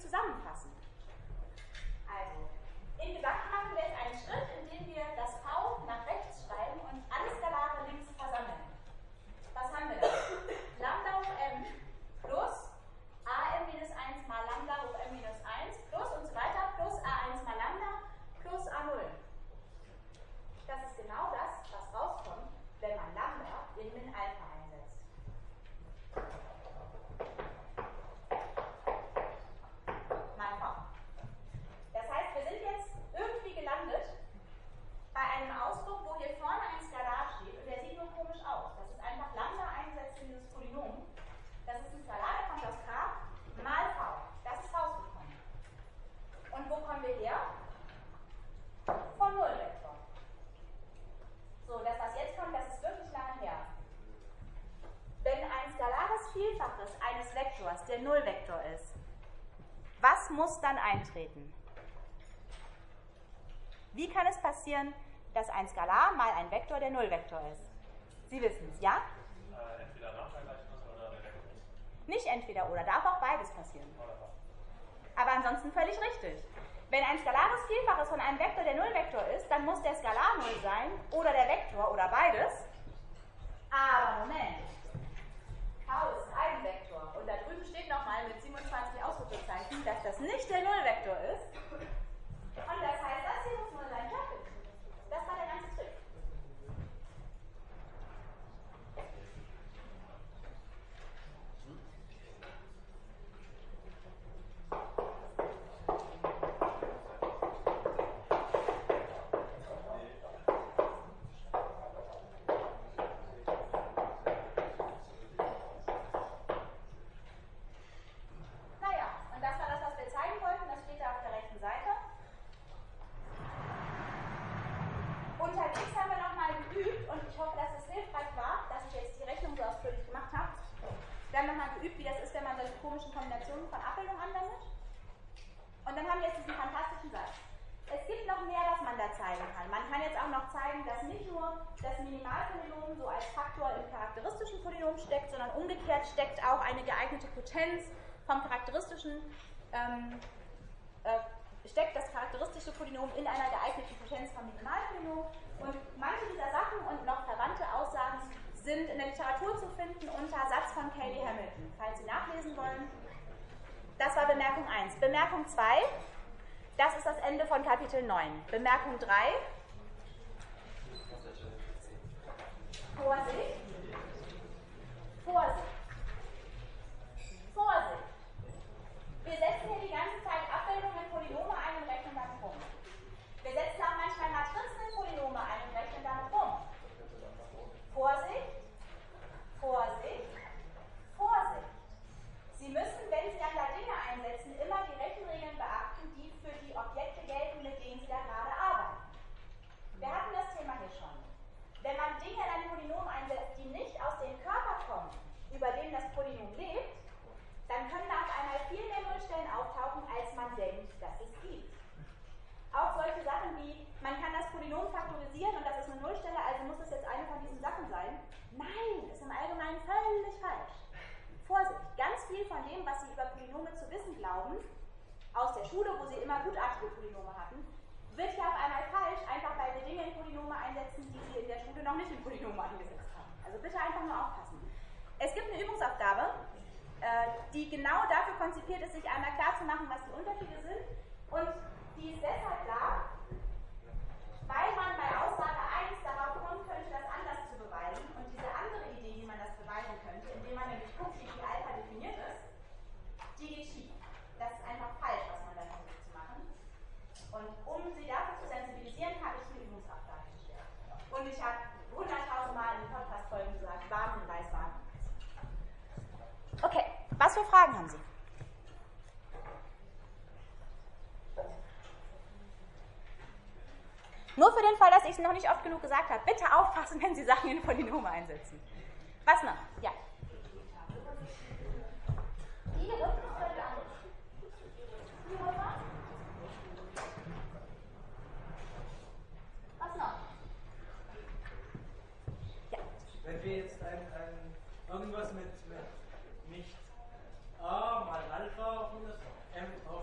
zusammenfassen. Also, insgesamt machen wir jetzt einen Schritt, in dem wir das V nach rechts schreiben und alle Skalare links versammeln. Was haben wir da? Lambda hoch m plus am-1 mal Lambda hoch m-1 plus und so weiter plus a1 mal Lambda plus a0. Das ist genau das, was rauskommt, wenn man Lambda in Min Alpha einsetzt. Mal V. Das heißt, wir sind jetzt irgendwie gelandet bei einem Ausdruck, wo hier vorne ein Skalar steht und der sieht nur komisch aus. Das ist einfach Lambda eingesetzt in dieses Polynom. Das ist ein Skalar, der kommt aus K mal V. Das ist rausgekommen. Und wo kommen wir her? Vom Nullvektor. So, das, was jetzt kommt, das ist wirklich lange her. Wenn ein skalares Vielfaches eines Vektors der Nullvektor ist, was muss dann eintreten? Wie kann es passieren, dass ein Skalar mal ein Vektor der Nullvektor ist? Sie wissen es, ja? Entweder Nachteil gleich oder der Vektor. Nicht entweder oder, darf auch beides passieren. Aber ansonsten völlig richtig. Wenn ein skalares Vielfaches von einem Vektor der Nullvektor ist, dann muss der Skalar Null sein oder der Vektor oder beides. Aber Moment, V ist ein Vektor und da drüben steht nochmal mit 27 Ausrufezeichen, dass das nicht der Nullvektor ist. Und das heißt, das hier muss Null sein. Das war der ganze Trick. Naja, und das war das, was wir zeigen wollten. Das steht da auf der rechten Seite. Unterwegs haben wir nochmal geübt, und ich hoffe, dass es hilfreich war, dass ich jetzt die Rechnung so ausführlich gemacht habe. Wir haben nochmal geübt, wie das ist, wenn man solche komischen Kombinationen von Abbildungen anwendet. Und dann haben wir jetzt diesen fantastischen Satz. Es gibt noch mehr, was man da zeigen kann. Man kann jetzt auch noch zeigen, dass nicht nur das Minimalpolynom so als Faktor im charakteristischen Polynom steckt, sondern umgekehrt steckt auch eine geeignete Potenz vom charakteristischen steckt das charakteristische Polynom in einer geeigneten Potenz vom Minimalpolynom. Und manche dieser Sachen und noch verwandte Aussagen sind in der Literatur zu finden unter Satz von Cayley Hamilton, falls Sie nachlesen wollen. Das war Bemerkung 1. Bemerkung 2, das ist das Ende von Kapitel 9. Bemerkung 3, Vorsicht, Vorsicht, Vorsicht. Wir setzen hier die ganze Zeit Abbildungen in Polynome ein und rechnen damit rum. Wir setzen auch manchmal Matrizen in Polynome ein und rechnen damit rum. Vorsicht, Vorsicht, Vorsicht. Sie müssen, wenn Sie dann da Dinge einsetzen, immer die Rechenregeln beachten, die für die Objekte gelten, mit denen Sie da gerade arbeiten. Wir hatten das Thema hier schon. Wenn man Dinge in ein Polynom einsetzt, die nicht aus dem Körper kommen, über dem das Polynom lebt, dann können da auf einmal viel mehr Nullstellen auftauchen, als man denkt, dass es gibt. Auch solche Sachen wie, man kann das Polynom faktorisieren und das ist eine Nullstelle, also muss es jetzt eine von diesen Sachen sein. Nein, ist im Allgemeinen völlig falsch. Vorsicht, ganz viel von dem, was Sie über Polynome zu wissen glauben, aus der Schule, wo Sie immer gutartige Polynome hatten, wird ja auf einmal falsch, einfach weil wir Dinge in Polynome einsetzen, die Sie in der Schule noch nicht in Polynome eingesetzt haben. Also bitte einfach nur aufpassen. Es gibt eine Übungsaufgabe, die genau dafür konzipiert ist, sich einmal klar zu machen, was die Unterschiede sind. Und die ist deshalb da, weil man bei Aussage 1 darauf kommen könnte, das anders zu beweisen. Und diese andere Idee, wie man das beweisen könnte, indem man nämlich guckt, wie die Alpha definiert ist, die geht schief. Das ist einfach falsch, was man da versucht zu machen. Und um Sie dafür zu sensibilisieren, habe ich eine Übungsaufgabe gestellt. Und ich habe 100.000 Mal in Podcast-Folgen gesagt, Warnhinweis, Warnhinweis. Okay, was für Fragen haben Sie? Nur für den Fall, dass ich es noch nicht oft genug gesagt habe, bitte aufpassen, wenn Sie Sachen in Polynome einsetzen. Was noch? Ja. Die Rücken völlig anders. Die Rücken? Was noch? Ja. Wenn wir jetzt irgendwas mit nicht A mal Alpha auf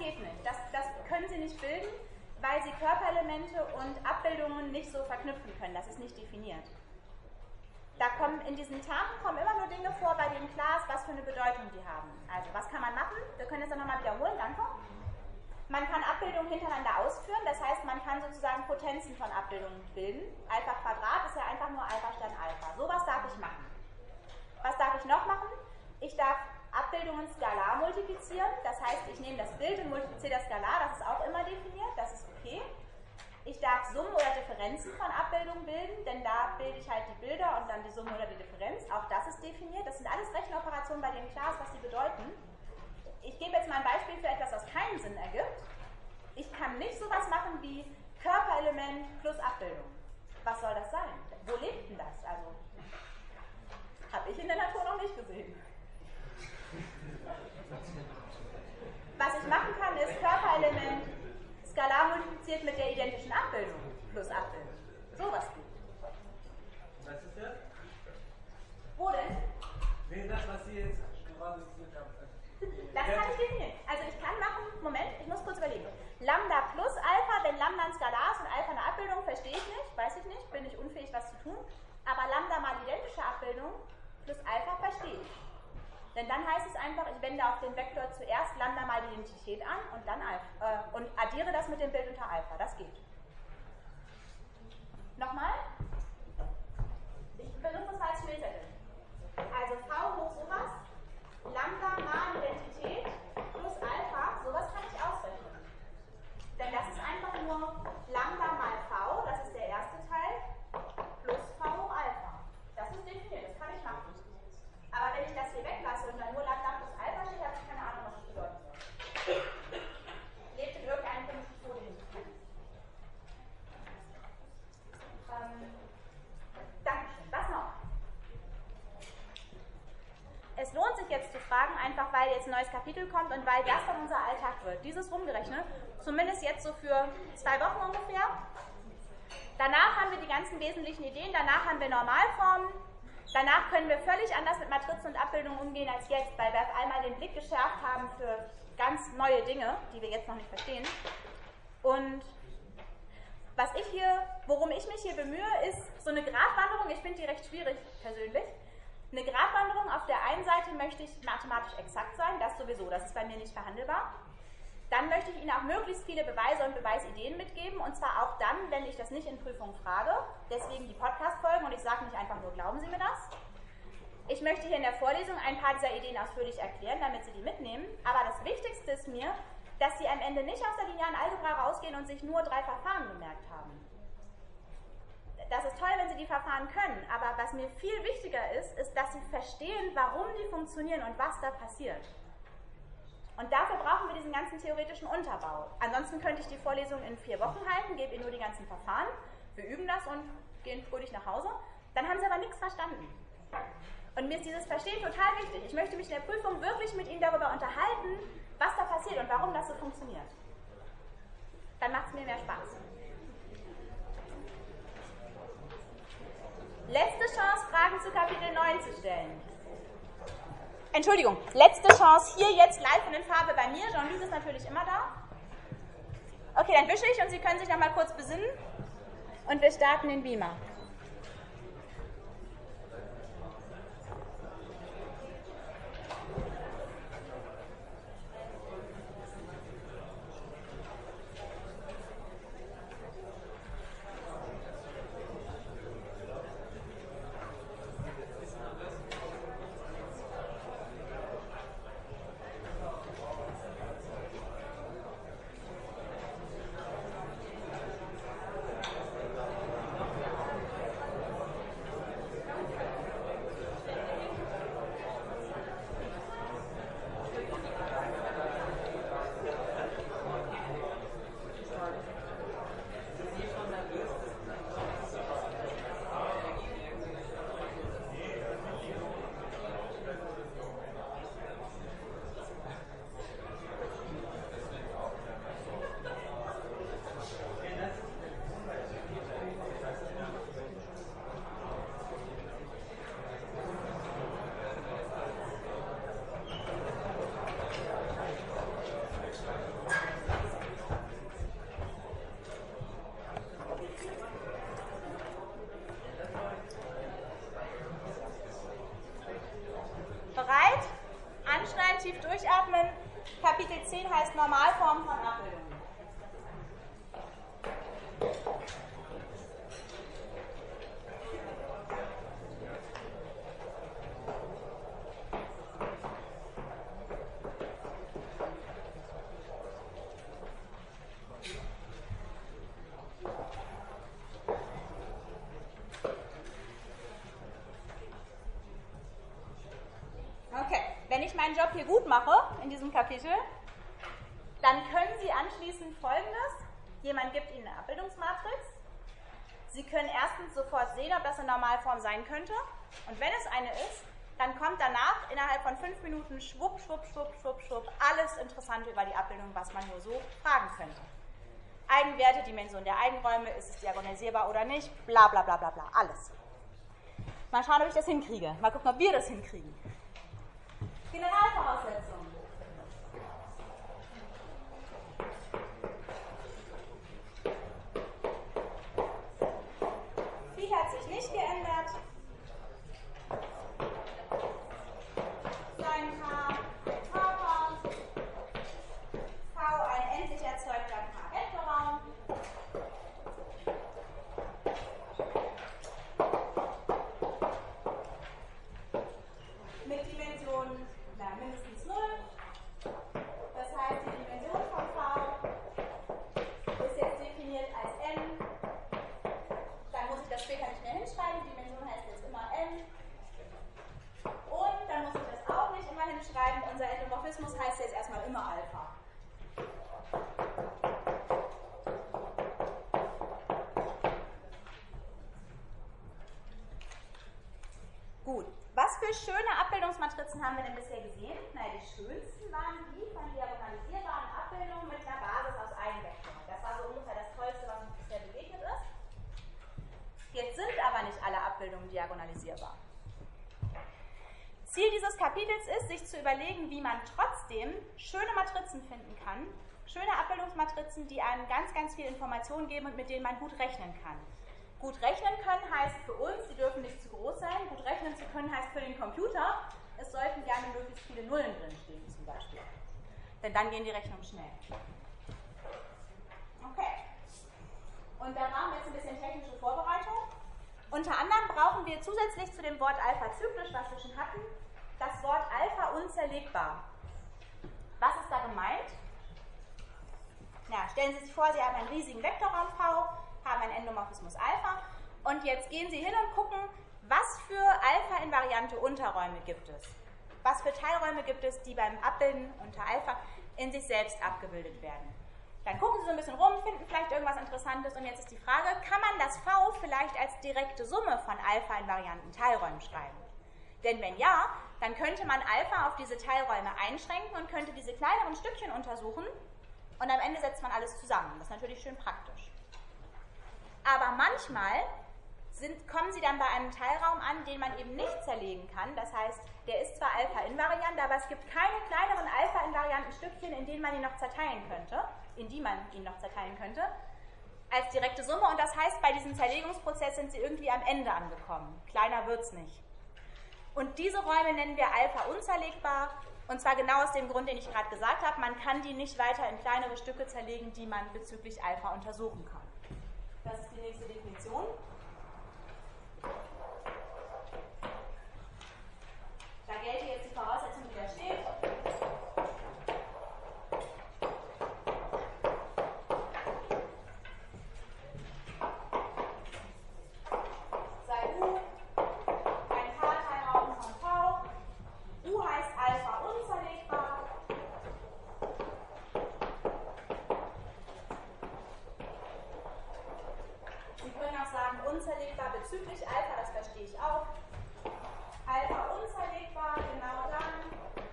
geht nicht. Das können Sie nicht bilden, weil Sie Körperelemente und Abbildungen nicht so verknüpfen können. Das ist nicht definiert. In diesen Termen kommen immer nur Dinge vor, bei denen klar ist, was für eine Bedeutung die haben. Also, was kann man machen? Wir können es dann nochmal wiederholen, danke. Man kann Abbildungen hintereinander ausführen, das heißt, man kann sozusagen Potenzen von Abbildungen bilden. Alpha Quadrat ist ja einfach nur Alpha Stern Alpha. Sowas darf ich machen. Was darf ich noch machen? Ich darf Abbildungen skalar multiplizieren, das heißt, ich nehme das Bild und multipliziere das Skalar, das ist auch immer definiert, das ist okay. Ich darf Summen oder Differenzen von Abbildungen bilden, denn da bilde ich halt die Bilder und dann die Summe oder die Differenz. Auch das ist definiert. Das sind alles Rechenoperationen, bei denen klar ist, was sie bedeuten. Ich gebe jetzt mal ein Beispiel für etwas, was keinen Sinn ergibt. Ich kann nicht sowas machen wie Körperelement plus Abbildung. Was soll das sein? Wo lebt denn das? Also, habe ich in der Natur noch nicht gesehen. Was ich machen kann, ist Körperelement skalar multipliziert mit der identischen Abbildung plus Abbildung. Sowas geht. Was ist das? Wo denn? Nee, das, was Sie jetzt gerade gesagt haben. Das kann ich definieren. Also ich kann machen, Moment, ich muss kurz überlegen. Lambda plus Alpha, wenn Lambda ein Skalar ist und Alpha eine Abbildung, verstehe ich nicht, weiß ich nicht, bin ich unfähig, was zu tun. Aber Lambda mal identische Abbildung plus Alpha verstehe ich. Denn dann heißt es einfach, ich wende auf den Vektor zuerst Lambda mal die Identität an und dann Alpha, und addiere das mit dem Bild unter Alpha. Das geht. Nochmal. Ich benutze das als Schmierzettel. Also V hoch sowas, Lambda mal Identität plus Alpha, sowas kann ich ausrechnen. Denn das ist einfach nur Lambda mal V, das ist der erste Teil, plus V hoch Alpha. Das ist definiert, das kann ich machen. Aber wenn ich das hier weglasse und dann nur Lambda plus Alpha steht, habe ich keine Ahnung, was das bedeuten soll. Lebt in irgendeinem komischen Code, den ich kenne. Dankeschön. Was noch? Es lohnt sich jetzt zu fragen, einfach weil jetzt ein neues Kapitel kommt und weil das dann unser Alltag wird. Dieses rumgerechnet, zumindest jetzt so für 2 Wochen ungefähr. Danach haben wir die ganzen wesentlichen Ideen, danach haben wir Normalformen. Danach können wir völlig anders mit Matrizen und Abbildungen umgehen als jetzt, weil wir auf einmal den Blick geschärft haben für ganz neue Dinge, die wir jetzt noch nicht verstehen. Und worum ich mich hier bemühe, ist so eine Gratwanderung. Ich finde die recht schwierig persönlich. Eine Gratwanderung, auf der einen Seite möchte ich mathematisch exakt sein, das sowieso, das ist bei mir nicht verhandelbar. Dann möchte ich Ihnen auch möglichst viele Beweise und Beweisideen mitgeben, und zwar auch dann, wenn ich das nicht in Prüfungen frage. Deswegen die Podcast-Folgen, und ich sage nicht einfach nur, glauben Sie mir das. Ich möchte hier in der Vorlesung ein paar dieser Ideen ausführlich erklären, damit Sie die mitnehmen. Aber das Wichtigste ist mir, dass Sie am Ende nicht aus der linearen Algebra rausgehen und sich nur 3 Verfahren gemerkt haben. Das ist toll, wenn Sie die Verfahren können, aber was mir viel wichtiger ist, ist, dass Sie verstehen, warum die funktionieren und was da passiert. Und dafür brauchen wir diesen ganzen theoretischen Unterbau. Ansonsten könnte ich die Vorlesung in 4 Wochen halten, gebe Ihnen nur die ganzen Verfahren, wir üben das und gehen fröhlich nach Hause. Dann haben Sie aber nichts verstanden. Und mir ist dieses Verstehen total wichtig. Ich möchte mich in der Prüfung wirklich mit Ihnen darüber unterhalten, was da passiert und warum das so funktioniert. Dann macht es mir mehr Spaß. Letzte Chance, Fragen zu Kapitel 9 zu stellen. Entschuldigung, letzte Chance, hier jetzt live und in Farbe bei mir. Jean-Louis ist natürlich immer da. Okay, dann wische ich und Sie können sich noch mal kurz besinnen. Und wir starten den Beamer. tief durchatmen. Kapitel 10 heißt Normalformen von Abbildungen. Wenn ich meinen Job hier gut mache, in diesem Kapitel, dann können Sie anschließend Folgendes. Jemand gibt Ihnen eine Abbildungsmatrix. Sie können erstens sofort sehen, ob das eine Normalform sein könnte. Und wenn es eine ist, dann kommt danach innerhalb von 5 Minuten schwupp, schwupp, schwupp, schwupp, schwupp alles Interessante über die Abbildung, was man nur so fragen könnte. Eigenwerte, Dimension der Eigenräume, ist es diagonalisierbar oder nicht, bla bla bla bla bla, alles. Mal schauen, ob ich das hinkriege. Mal gucken, ob wir das hinkriegen. Generalvoraussetzungen. Phi hat sich nicht geändert. Sein K ein Körper. V ein endlich erzeugter K-Vektorraum. Mit Dimensionen mindestens 0. Das heißt, die Dimension von V ist jetzt definiert als n. Dann muss ich das später nicht mehr hinschreiben. Die Dimension heißt jetzt immer n. Und dann muss ich das auch nicht immer hinschreiben. Unser Endomorphismus heißt jetzt erstmal immer Alpha. Gut. Was für schöne Abbildungsmatrizen haben wir denn bisher gesehen? Naja, die schönsten waren die von diagonalisierbaren Abbildungen mit einer Basis aus Eigenvektoren. Das war so ungefähr das Tollste, was uns bisher begegnet ist. Jetzt sind aber nicht alle Abbildungen diagonalisierbar. Ziel dieses Kapitels ist, sich zu überlegen, wie man trotzdem schöne Matrizen finden kann. Schöne Abbildungsmatrizen, die einem ganz, ganz viel Information geben und mit denen man gut rechnen kann. Gut rechnen können heißt für uns, sie dürfen nicht zu groß sein. Gut rechnen zu können heißt für den Computer, es sollten gerne möglichst viele Nullen drinstehen zum Beispiel. Denn dann gehen die Rechnungen schnell. Okay. Und da machen wir jetzt ein bisschen technische Vorbereitung. Unter anderem brauchen wir zusätzlich zu dem Wort Alpha zyklisch, was wir schon hatten, das Wort Alpha unzerlegbar. Was ist da gemeint? Ja, stellen Sie sich vor, Sie haben einen riesigen Vektorraum V, haben einen Endomorphismus Alpha und jetzt gehen Sie hin und gucken, was für Alpha-invariante Unterräume gibt es. Was für Teilräume gibt es, die beim Abbilden unter Alpha in sich selbst abgebildet werden. Dann gucken Sie so ein bisschen rum, finden vielleicht irgendwas Interessantes und jetzt ist die Frage, kann man das V vielleicht als direkte Summe von Alpha-invarianten Teilräumen schreiben? Denn wenn ja, dann könnte man Alpha auf diese Teilräume einschränken und könnte diese kleineren Stückchen untersuchen und am Ende setzt man alles zusammen. Das ist natürlich schön praktisch. Aber manchmal kommen Sie dann bei einem Teilraum an, den man eben nicht zerlegen kann. Das heißt, der ist zwar Alpha-invariant, aber es gibt keine kleineren Alpha-invarianten Stückchen, in denen man ihn noch zerteilen könnte, als direkte Summe. Und das heißt, bei diesem Zerlegungsprozess sind Sie irgendwie am Ende angekommen. Kleiner wird es nicht. Und diese Räume nennen wir Alpha unzerlegbar. Und zwar genau aus dem Grund, den ich gerade gesagt habe. Man kann die nicht weiter in kleinere Stücke zerlegen, die man bezüglich Alpha untersuchen kann. Das ist die nächste Definition. Da gelte jetzt die Voraussetzung, die da steht. Sei U ein K-Teilraum von V. U heißt Alpha unzerlegbar. Sie können auch sagen, unzerlegbar bezüglich Alpha, das verstehe ich auch. Alpha unzerlegbar, genau dann,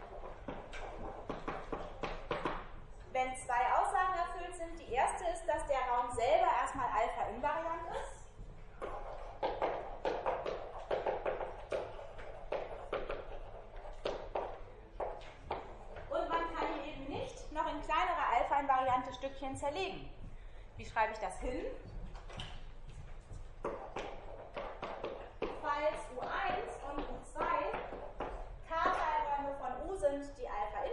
wenn zwei Aussagen erfüllt sind. Die erste ist, dass der Raum selber erstmal Alpha invariant ist. Und man kann ihn eben nicht noch in kleinere Alpha-invariante Stückchen zerlegen. Wie schreibe ich das hin? Falls U1 und U2 K-Teilräume von U sind, die Alpha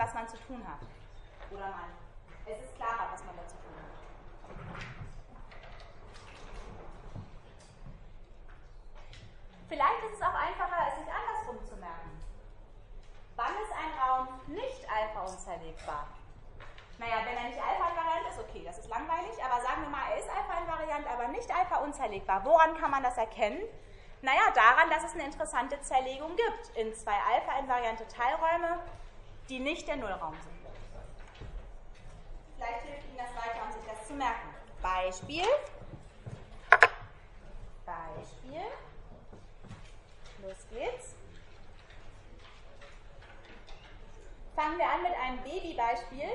was man zu tun hat. Oder es ist klarer, was man da zu tun hat. Vielleicht ist es auch einfacher, es sich andersrum zu merken. Wann ist ein Raum nicht alpha-unzerlegbar? Naja, wenn er nicht alpha-invariant ist, okay, das ist langweilig, aber sagen wir mal, er ist alpha-invariant, aber nicht alpha-unzerlegbar. Woran kann man das erkennen? Naja, daran, dass es eine interessante Zerlegung gibt in zwei alpha-invariante Teilräume, die nicht der Nullraum sind. Vielleicht hilft Ihnen das weiter, um sich das zu merken. Beispiel. Los geht's. Fangen wir an mit einem Babybeispiel.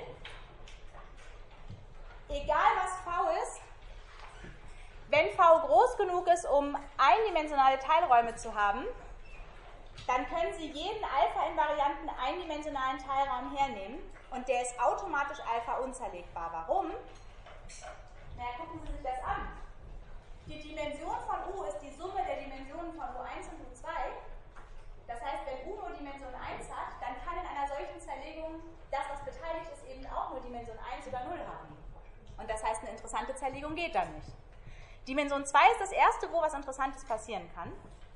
Egal was V ist, wenn V groß genug ist, um eindimensionale Teilräume zu haben, dann können Sie jeden alpha-invarianten eindimensionalen Teilraum hernehmen und der ist automatisch alpha-unzerlegbar. Warum? Na ja, gucken Sie sich das an. Die Dimension von U ist die Summe der Dimensionen von U1 und U2. Das heißt, wenn U nur Dimension 1 hat, dann kann in einer solchen Zerlegung das, was beteiligt ist, eben auch nur Dimension 1 oder 0 haben. Und das heißt, eine interessante Zerlegung geht dann nicht. Dimension 2 ist das erste, wo was Interessantes passieren kann.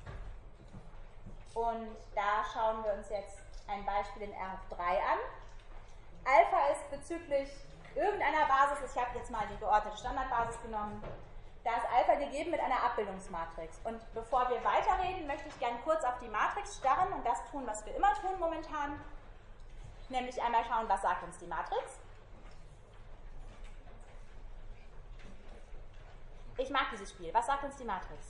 Und da schauen wir uns jetzt ein Beispiel in R hoch 3 an. Alpha ist bezüglich irgendeiner Basis, ich habe jetzt mal die geordnete Standardbasis genommen, da ist Alpha gegeben mit einer Abbildungsmatrix. Und bevor wir weiterreden, möchte ich gerne kurz auf die Matrix starren und das tun, was wir immer tun momentan. Nämlich einmal schauen, was sagt uns die Matrix. Ich mag dieses Spiel. Was sagt uns die Matrix?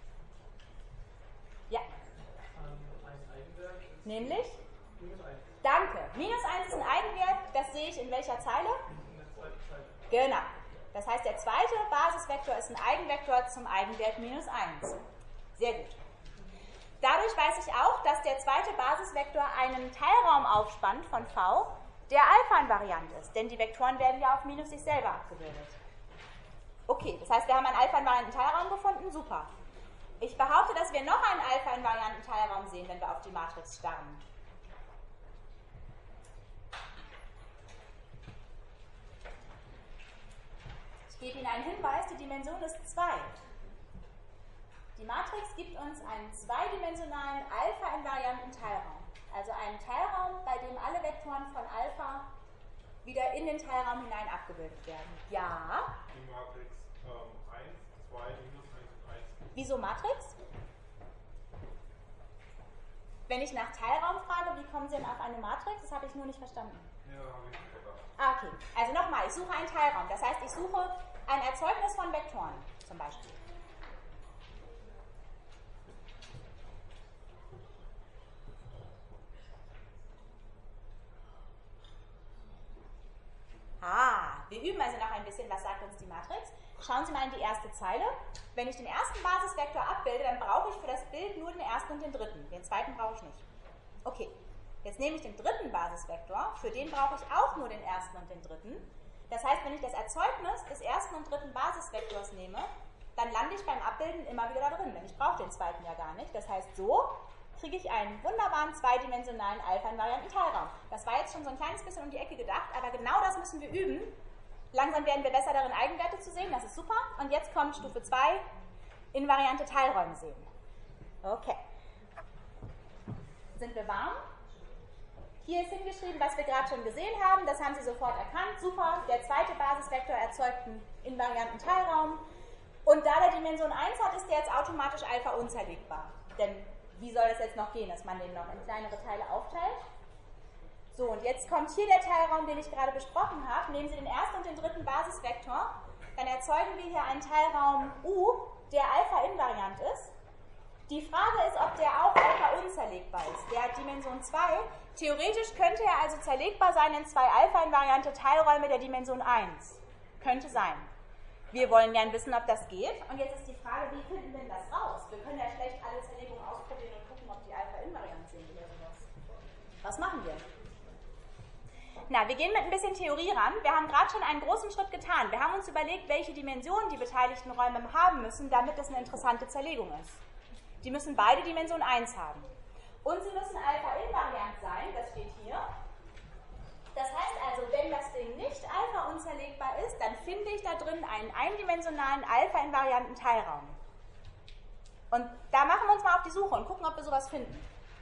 Ja. Ein Eigenwert ist Nämlich? -1. Danke. -1 ist ein Eigenwert. Das sehe ich in welcher Zeile? In der zweiten Zeile. Genau. Das heißt, der zweite Basisvektor ist ein Eigenvektor zum Eigenwert -1. Sehr gut. Dadurch weiß ich auch, dass der zweite Basisvektor einen Teilraum aufspannt von V, der alpha-invariant ist. Denn die Vektoren werden ja auf minus sich selber abgebildet. Okay, das heißt, wir haben einen alpha-invarianten Teilraum gefunden. Super. Ich behaupte, dass wir noch einen alpha-invarianten Teilraum sehen, wenn wir auf die Matrix starren. Ich gebe Ihnen einen Hinweis, die Dimension ist 2. Die Matrix gibt uns einen zweidimensionalen alpha-invarianten Teilraum. Also einen Teilraum, bei dem alle Vektoren von Alpha wieder in den Teilraum hinein abgebildet werden. Ja. Die Matrix 1, 2, minus 1 und 1. Wieso Matrix? Wenn ich nach Teilraum frage, wie kommen Sie denn auf eine Matrix? Das habe ich nur nicht verstanden. Ja, habe ich nicht gedacht. Ah, okay. Also nochmal, ich suche einen Teilraum. Das heißt, ich suche ein Erzeugnis von Vektoren, zum Beispiel. Wir üben also noch ein bisschen, was sagt uns die Matrix. Schauen Sie mal in die erste Zeile. Wenn ich den ersten Basisvektor abbilde, dann brauche ich für das Bild nur den ersten und den dritten. Den zweiten brauche ich nicht. Okay, jetzt nehme ich den dritten Basisvektor. Für den brauche ich auch nur den ersten und den dritten. Das heißt, wenn ich das Erzeugnis des ersten und dritten Basisvektors nehme, dann lande ich beim Abbilden immer wieder da drin, denn ich brauche den zweiten ja gar nicht. Das heißt, so kriege ich einen wunderbaren zweidimensionalen alpha-invarianten Teilraum. Das war jetzt schon so ein kleines bisschen um die Ecke gedacht, aber genau das müssen wir üben. Langsam werden wir besser darin, Eigenwerte zu sehen, das ist super. Und jetzt kommt Stufe 2, invariante Teilräume sehen. Okay. Sind wir warm? Hier ist hingeschrieben, was wir gerade schon gesehen haben. Das haben Sie sofort erkannt. Super, der zweite Basisvektor erzeugt einen invarianten Teilraum. Und da der Dimension 1 hat, ist der jetzt automatisch alpha unzerlegbar. Denn wie soll das jetzt noch gehen, dass man den noch in kleinere Teile aufteilt? So, und jetzt kommt hier der Teilraum, den ich gerade besprochen habe. Nehmen Sie den ersten und den dritten Basisvektor. Dann erzeugen wir hier einen Teilraum U, der alpha invariant ist. Die Frage ist, ob der auch alpha unzerlegbar ist. Der hat Dimension 2. Theoretisch könnte er also zerlegbar sein in zwei alpha-invariante Teilräume der Dimension 1. Könnte sein. Wir wollen gern wissen, ob das geht. Und jetzt ist die Frage, wie finden denn das raus? Wir können ja schlecht alle Zerlegungen ausprobieren und gucken, ob die alpha-invariant sind oder sowas. Was machen wir? Na, wir gehen mit ein bisschen Theorie ran. Wir haben gerade schon einen großen Schritt getan. Wir haben uns überlegt, welche Dimensionen die beteiligten Räume haben müssen, damit es eine interessante Zerlegung ist. Die müssen beide Dimension 1 haben. Und sie müssen alpha-invariant sein, das steht hier. finde ich da drin einen eindimensionalen alpha-invarianten Teilraum. Und da machen wir uns mal auf die Suche und gucken, ob wir sowas finden.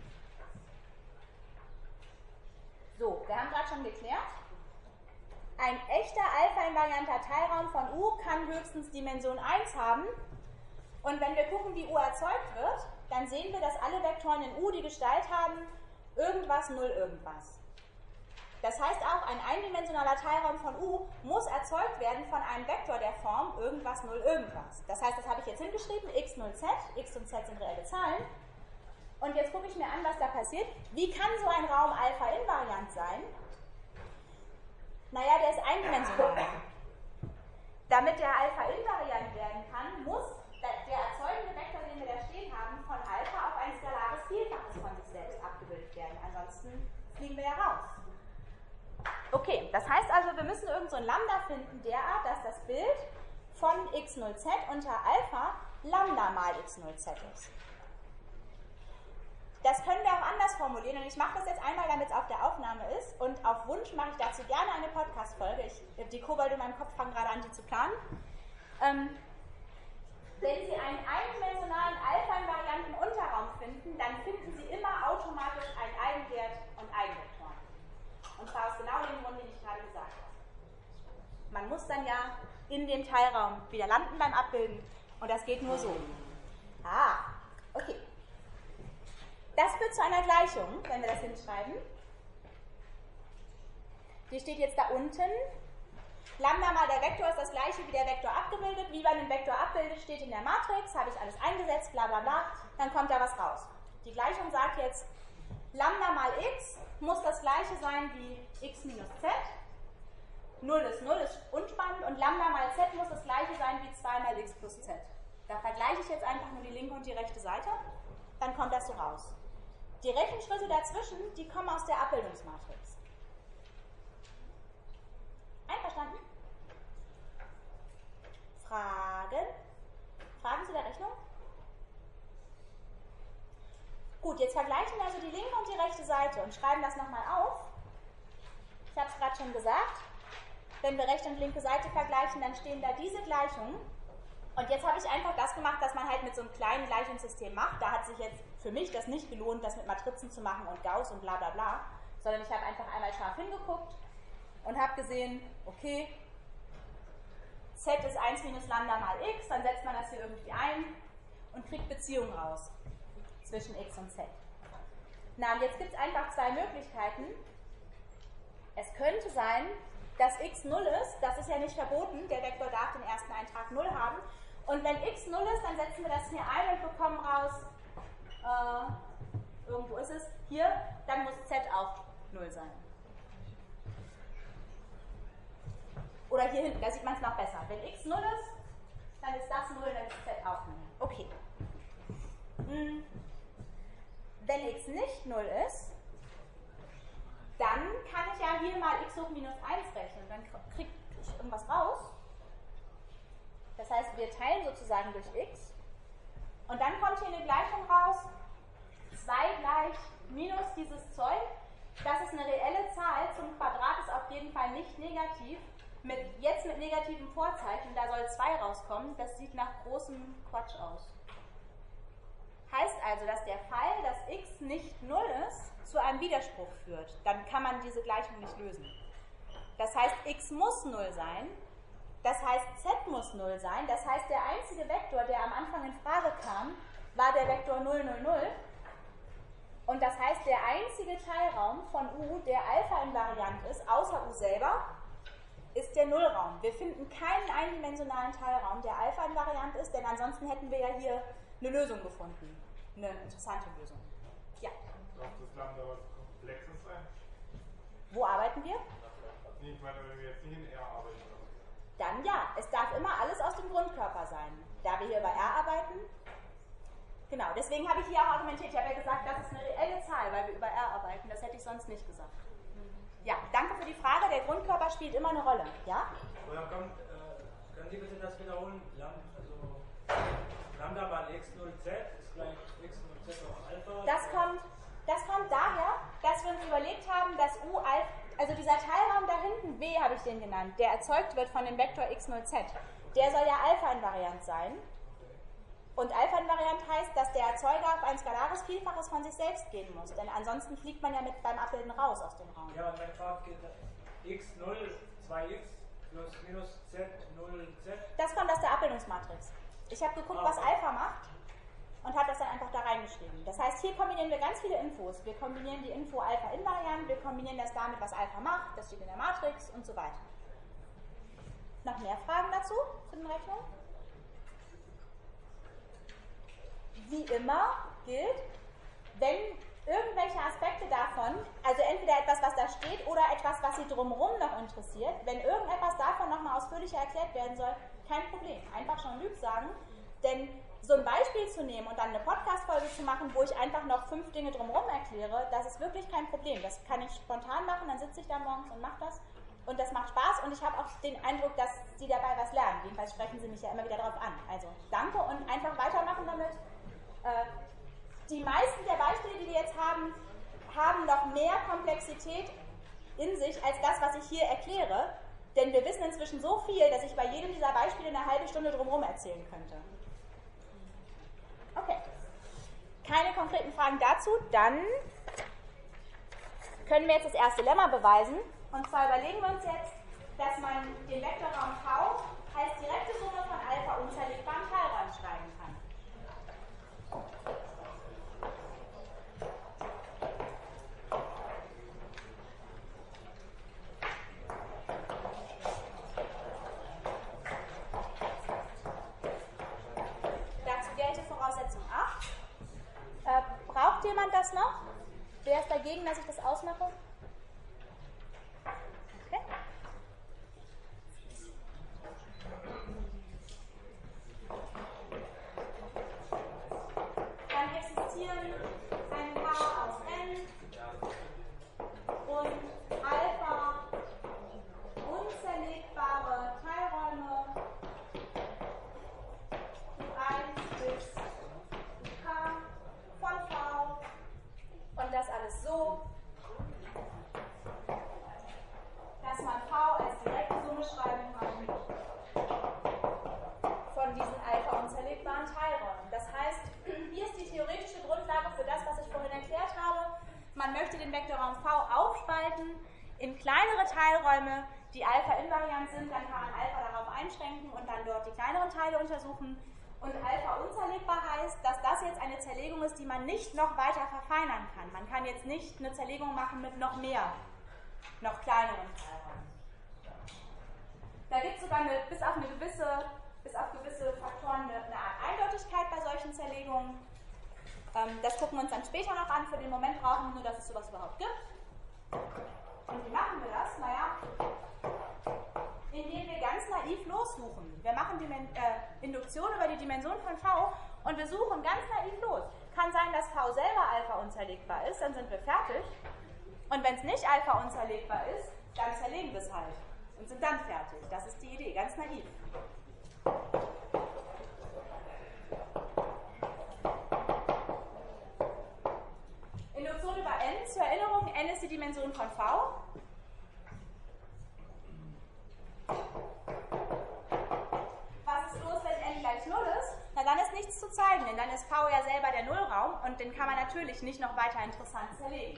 So, wir haben gerade schon geklärt, ein echter alpha-invarianter Teilraum von U kann höchstens Dimension 1 haben. Und wenn wir gucken, wie U erzeugt wird, dann sehen wir, dass alle Vektoren in U die Gestalt haben, irgendwas, 0, irgendwas. Das heißt auch, ein eindimensionaler Teilraum von U muss erzeugt werden von einem Vektor der Form irgendwas, 0, irgendwas. Das heißt, das habe ich jetzt hingeschrieben, x, 0, z, x und z sind reelle Zahlen. Und jetzt gucke ich mir an, was da passiert. Wie kann so ein Raum alpha-invariant sein? Naja, der ist eindimensional. Damit der alpha-invariant werden kann, muss der erzeugende Vektor, den wir da stehen haben, von Alpha auf ein skalares Vielfaches von sich selbst abgebildet werden. Ansonsten fliegen wir ja raus. Okay, das heißt also, wir müssen irgend so ein Lambda finden, derart, dass das Bild von x0z unter Alpha Lambda mal x0z ist. Das können wir auch anders formulieren und ich mache das jetzt einmal, damit es auf der Aufnahme ist und auf Wunsch mache ich dazu gerne eine Podcast-Folge. Die Kobolde in meinem Kopf fangen gerade an, die zu planen. Wenn Sie einen eindimensionalen alpha-invarianten Unterraum finden, dann finden Sie immer automatisch einen Eigenwert und Eigenvektoren. Und zwar aus genau dem Grund, den ich gerade gesagt habe. Man muss dann ja in dem Teilraum wieder landen beim Abbilden und das geht nur so. Okay. Das führt zu einer Gleichung, wenn wir das hinschreiben. Die steht jetzt da unten. Lambda mal der Vektor ist das gleiche wie der Vektor abgebildet. Wie man den Vektor abbildet, steht in der Matrix, habe ich alles eingesetzt, bla bla bla, dann kommt da was raus. Die Gleichung sagt jetzt, Lambda mal x muss das gleiche sein wie x minus z. 0 ist unspannend und Lambda mal z muss das gleiche sein wie 2 mal x plus z. Da vergleiche ich jetzt einfach nur die linke und die rechte Seite, dann kommt das so raus. Die Rechenschritte dazwischen, die kommen aus der Abbildungsmatrix. Einverstanden? Fragen? Fragen zu der Rechnung? Gut, jetzt vergleichen wir also die linke und die rechte Seite und schreiben das nochmal auf. Ich habe es gerade schon gesagt. Wenn wir rechte und linke Seite vergleichen, dann stehen da diese Gleichungen. Und jetzt habe ich einfach das gemacht, was man halt mit so einem kleinen Gleichungssystem macht. Da hat sich jetzt für mich das nicht gelohnt, das mit Matrizen zu machen und Gauss und bla bla bla, sondern ich habe einfach einmal scharf hingeguckt und habe gesehen, okay, z ist 1 minus Lambda mal x, dann setzt man das hier irgendwie ein und kriegt Beziehungen raus zwischen x und z. Na, und jetzt gibt es einfach zwei Möglichkeiten. Es könnte sein, dass x 0 ist, das ist ja nicht verboten, der Vektor darf den ersten Eintrag 0 haben. Und wenn x 0 ist, dann setzen wir das hier ein und bekommen raus, irgendwo ist es, hier, dann muss z auch 0 sein. Oder hier hinten, da sieht man es noch besser. Wenn x 0 ist, dann ist das 0, dann ist z auch 0. Okay. Wenn x nicht 0 ist, dann kann ich ja hier mal x hoch minus 1 rechnen. Dann kriege ich irgendwas raus. Das heißt, wir teilen sozusagen durch x. Und dann kommt hier eine Gleichung raus. 2 gleich minus dieses Zeug. Das ist eine reelle Zahl. Zum Quadrat ist auf jeden Fall nicht negativ. Jetzt mit negativem Vorzeichen, da soll 2 rauskommen. Das sieht nach großem Quatsch aus. Heißt also, dass der Fall, dass x nicht 0 ist, zu einem Widerspruch führt. Dann kann man diese Gleichung nicht lösen. Das heißt, x muss 0 sein. Das heißt, z muss 0 sein. Das heißt, der einzige Vektor, der am Anfang in Frage kam, war der Vektor 0, 0, 0. Und das heißt, der einzige Teilraum von U, der alpha-invariant ist, außer U selber, ist der Nullraum. Wir finden keinen eindimensionalen Teilraum, der alpha-invariant ist, denn ansonsten hätten wir ja hier eine Lösung gefunden. Eine interessante Lösung. Ja. Darf das Lambda was Komplexes sein? Wo arbeiten wir? Nee, ich meine, wenn wir jetzt nicht in R arbeiten. Dann ja, es darf immer alles aus dem Grundkörper sein. Da wir hier bei R arbeiten, genau, deswegen habe ich hier auch argumentiert. Ich habe ja gesagt, das ist eine reelle Zahl, weil wir über R arbeiten. Das hätte ich sonst nicht gesagt. Ja, danke für die Frage. Der Grundkörper spielt immer eine Rolle. Ja? Oder kommt, können Sie bitte das wiederholen? Lambda mal x0z ist gleich x0z auf Alpha. Das kommt daher, dass wir uns überlegt haben, dass U, also dieser Teilraum da hinten n, W habe ich den genannt, der erzeugt wird von dem Vektor x0z, der soll ja Alpha-invariant sein. Und Alpha-invariant heißt, dass der Erzeuger auf ein skalares Vielfaches von sich selbst gehen muss, denn ansonsten fliegt man ja beim Abbilden raus aus dem Raum. Ja, aber meine Frage geht x0, 2x plus minus z0z. Das kommt aus der Abbildungsmatrix. Ich habe geguckt, was Alpha macht und habe das dann einfach da reingeschrieben. Das heißt, hier kombinieren wir ganz viele Infos. Wir kombinieren die Info Alpha-invariant, wir kombinieren das damit, was Alpha macht, das steht in der Matrix und so weiter. Noch mehr Fragen dazu, zu den Rechnungen? Wie immer gilt, wenn irgendwelche Aspekte davon, also entweder etwas, was da steht, oder etwas, was Sie drumherum noch interessiert, wenn irgendetwas davon nochmal ausführlicher erklärt werden soll, kein Problem. Einfach Jean-Luc sagen, denn so ein Beispiel zu nehmen und dann eine Podcast-Folge zu machen, wo ich einfach noch 5 Dinge drumherum erkläre, das ist wirklich kein Problem. Das kann ich spontan machen, dann sitze ich da morgens und mache das. Und das macht Spaß und ich habe auch den Eindruck, dass Sie dabei was lernen. Jedenfalls sprechen Sie mich ja immer wieder darauf an. Also danke und einfach weitermachen damit. Die meisten der Beispiele, die wir jetzt haben, haben noch mehr Komplexität in sich als das, was ich hier erkläre. Denn wir wissen inzwischen so viel, dass ich bei jedem dieser Beispiele eine halbe Stunde drumherum erzählen könnte. Okay. Keine konkreten Fragen dazu. Dann können wir jetzt das erste Lemma beweisen. Und zwar überlegen wir uns jetzt, dass man den Vektorraum V als direkte Summe von Alpha unzerlegbaren Teilräumen schreiben kann. Dazu gelte Voraussetzung 8. Braucht jemand das noch? Wer ist dagegen, dass ich das ausmache? Okay. Dann existieren ein Paar aus n und Alpha unzerlegbare Teilräume U1 bis UK von V und das alles so, dass man V als direkte Summe schreiben kann von diesen Alpha unzerlegbaren Teilräumen. Das heißt, hier ist die theoretische Grundlage für das, was ich vorhin erklärt habe. Man möchte den Vektorraum V aufspalten in kleinere Teilräume, die Alpha-invariant sind. Dann kann man Alpha darauf einschränken und dann dort die kleineren Teile untersuchen. Und Alpha unzerlegbar heißt, dass das jetzt eine Zerlegung ist, die man nicht noch weiter verfeinern kann. Man kann jetzt nicht eine Zerlegung machen mit noch mehr, noch kleineren Teilräumen. Da gibt es sogar bis auf gewisse Faktoren eine Art Eindeutigkeit bei solchen Zerlegungen. Das gucken wir uns dann später noch an. Für den Moment brauchen wir nur, dass es sowas überhaupt gibt. Und wie machen wir das? Naja, indem wir ganz naiv lossuchen. Wir machen die Induktion über die Dimension von V und wir suchen ganz naiv los. Kann sein, dass V selber Alpha unzerlegbar ist, dann sind wir fertig. Und wenn es nicht Alpha unzerlegbar ist, dann zerlegen wir es halt und sind dann fertig. Das ist die Idee, ganz naiv. Induktion über n, zur Erinnerung, n ist die Dimension von V. Was ist los, wenn n gleich 0 ist? Na, dann ist nichts zu zeigen, denn dann ist V ja selber der Nullraum und den kann man natürlich nicht noch weiter interessant zerlegen.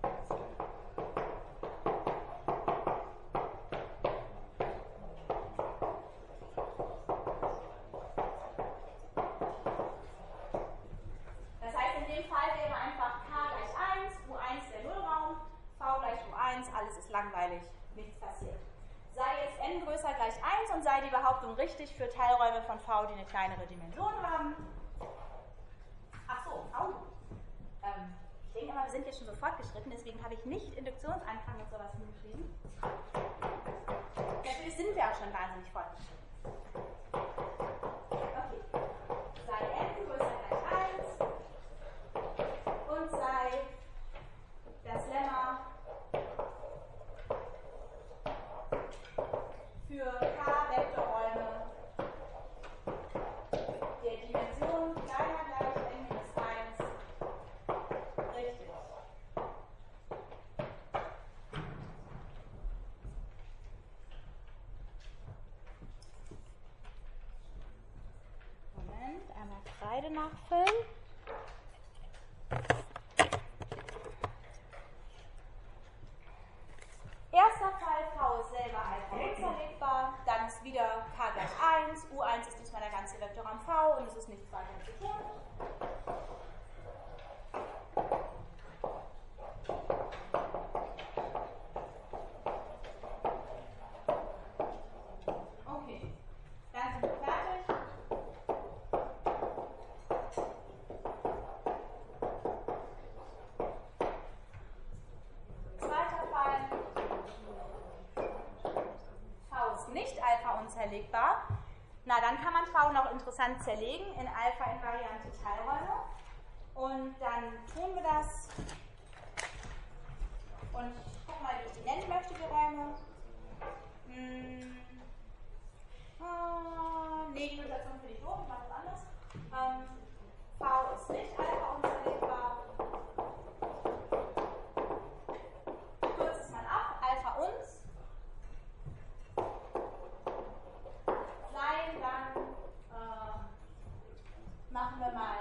Das heißt, in dem Fall wäre einfach k gleich 1, U1 der Nullraum, V gleich U1, alles ist langweilig, nichts passiert. Sei jetzt n größer gleich 1 und sei die Behauptung richtig für Teilräume von V, die eine kleinere Dimension haben. Ach so, ich denke mal, wir sind jetzt schon so fortgeschritten, deswegen habe ich nicht Induktionsanfang und sowas hingeschrieben. Natürlich sind wir auch schon wahnsinnig fortgeschritten. Okay. Sei n größer gleich 1 und sei das Lemma für K-Vektorräume der Dimension kleiner gleich n-1 richtig. beide nachfüllen. Erster Fall, V ist selber Alpha unzerlegbar, dann ist wieder K gleich 1, U1 ist diesmal der ganze Vektorraum V und es ist nichts weiter zu tun. Okay, dann sind wir fertig. Zweiter Fall. V ist nicht Alpha unzerlegbar. Na, dann kann man V noch interessant zerlegen in Alpha-invariante Teilräume. Und dann tun wir das. Und ich gucke mal, wie ich die nennen möchte, die Räume. Nee, die Notation finde ich doof, ich mache was anderes. V ist nicht Alpha unzerlegbar. Kürze es mal ab, Alpha uns. Sein, dann machen wir mal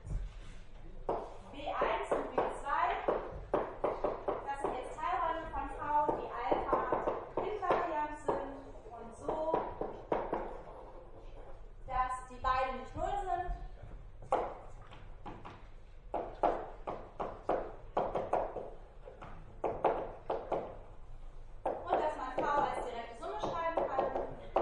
W1 und W2. Das sind jetzt Teilräume von V, die Alpha invariant sind und so, dass die beiden nicht 0 sind. Und dass man V als direkte Summe schreiben kann.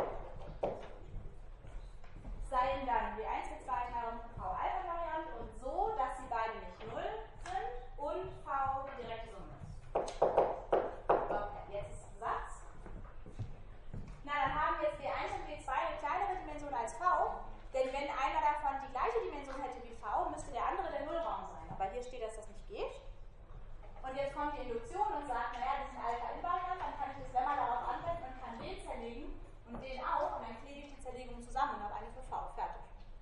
Seien dann W1, W2 Teilräume von V Alpha-Variant und so, dass sie beide nicht 0 sind und V die direkte Summe ist. Okay, jetzt ist ein Satz. Na, dann haben wir jetzt W1 und W2 eine kleinere Dimension als V, denn wenn einer davon die gleiche Dimension hätte wie V, müsste der andere der Nullraum sein. Aber hier steht, dass das nicht geht. Und jetzt kommt die Induktion und sagt, naja, die sind Alpha invariant, dann kann ich das Lemma darauf anwenden und kann den zerlegen und den auch, und dann klebe ich die Zerlegung zusammen und habe eine für V. Fertig.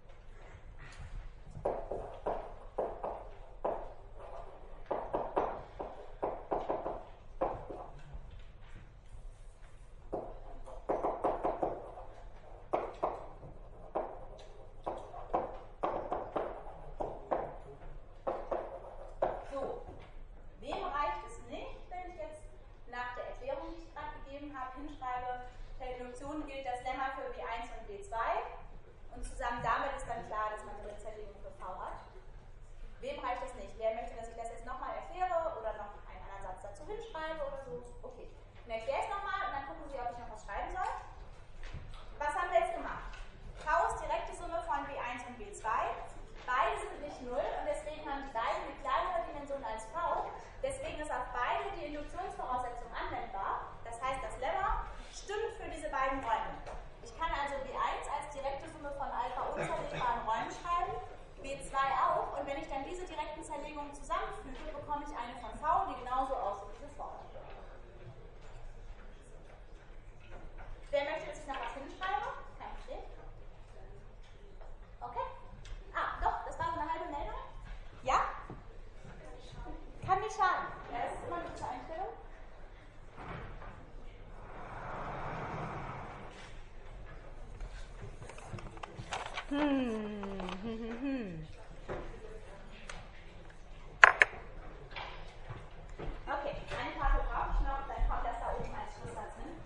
So, wem reicht es nicht, wenn ich jetzt nach der Erklärung, die ich gerade gegeben habe, hinschreibe, der Induktion gilt das Lemma für W1 und W2 und zusammen damit ist dann klar, dass man eine Zerlegung für V hat. Wem reicht das nicht? Wer möchte, dass ich das jetzt nochmal erkläre oder noch einen anderen Satz dazu hinschreibe oder so? Okay, dann erkläre ich es nochmal und dann gucken Sie, ob ich noch was schreiben soll. Was haben wir jetzt gemacht? V ist direkte Summe von W1 und W2. Beide sind nicht 0 und deswegen haben die beiden eine kleinere Dimension als V. Deswegen ist auf beide die Induktionsvoraussetzung anwendbar. Das heißt, das Lemma stimmt für diese beiden Räume. Ich kann also W1 als direkte Summe von Alpha unzerlegbaren Räumen schreiben, W2 auch. Und wenn ich dann diese direkten Zerlegungen zusammenfüge, bekomme ich eine von V, die genauso aussieht wie diese Formel. Wer möchte, dass ich noch was hinschreibe? Kein Problem. Okay. Ah, doch, das war so eine halbe Meldung. Ja? Kann nicht schaden. Ja, das ist immer eine gute Einstellung. Okay, eine Tafel brauche ich noch, dann kommt das da oben als Schlusssatz hin.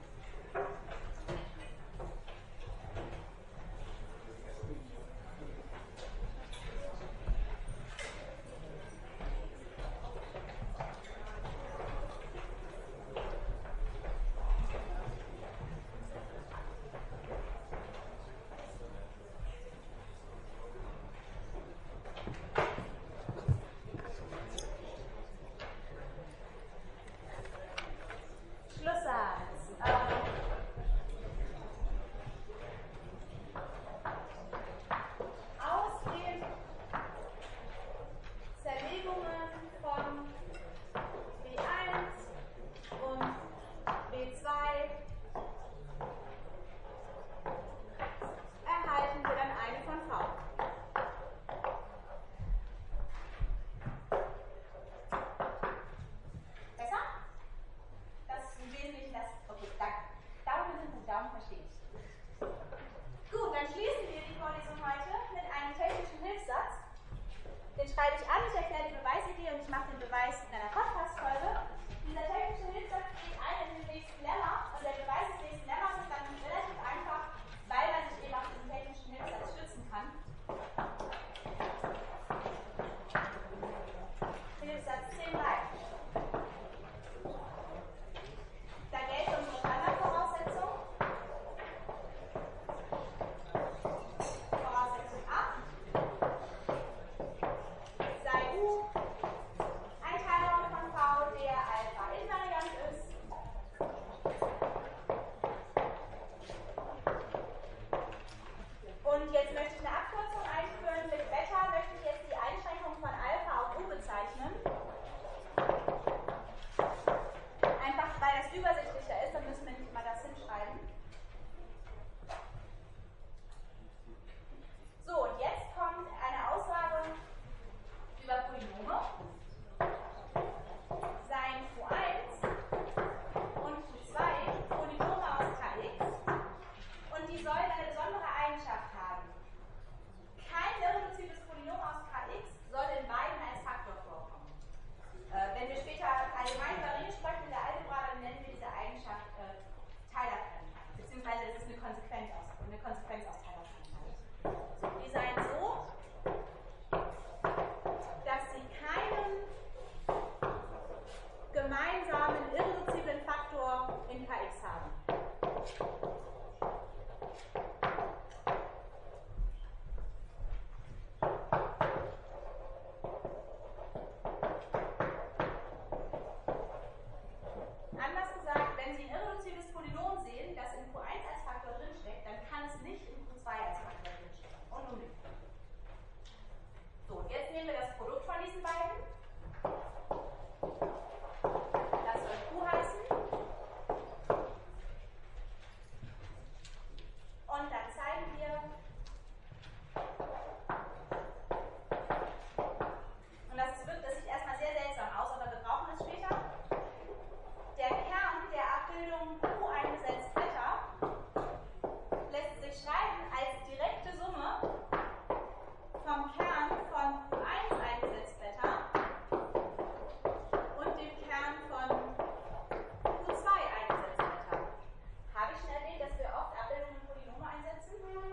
Hilfsatz. das in Q1 als Faktor drinsteckt, dann kann es nicht in Q2 als Faktor drinstecken. Und umgekehrt. So, und jetzt nehmen wir das Produkt von diesen beiden. Das soll Q heißen. Und dann zeigen wir, und das sieht erstmal sehr seltsam aus, aber wir brauchen es später. Der Kern der Abbildung Q eingesetzt Beta lässt sich schreiben als direkte Summe vom Kern von Q1 eingesetzt Beta und dem Kern von Q2 eingesetzt Beta. Habe ich schon erwähnt, dass wir oft Abbildungen in Polynome einsetzen?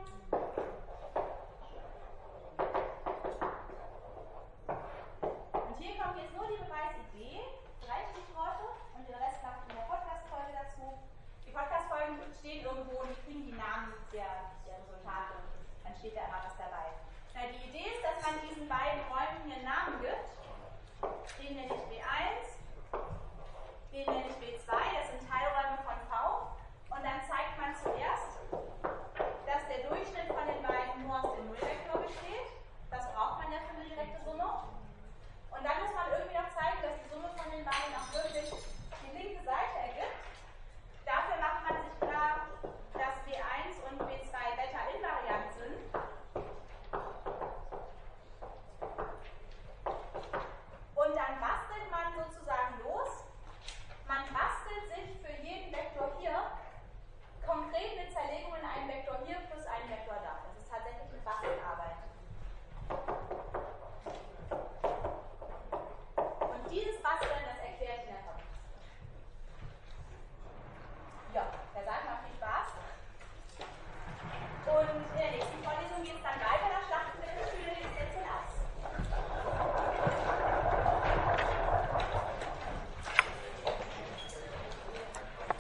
Und hier kommt jetzt nur die Beweisidee, 3 Stichworte und den Rest mache ich in der Podcast-Folge dazu. Die Podcast-Folgen stehen irgendwo und die kriegen die Namen der Resultate. Dann steht da immer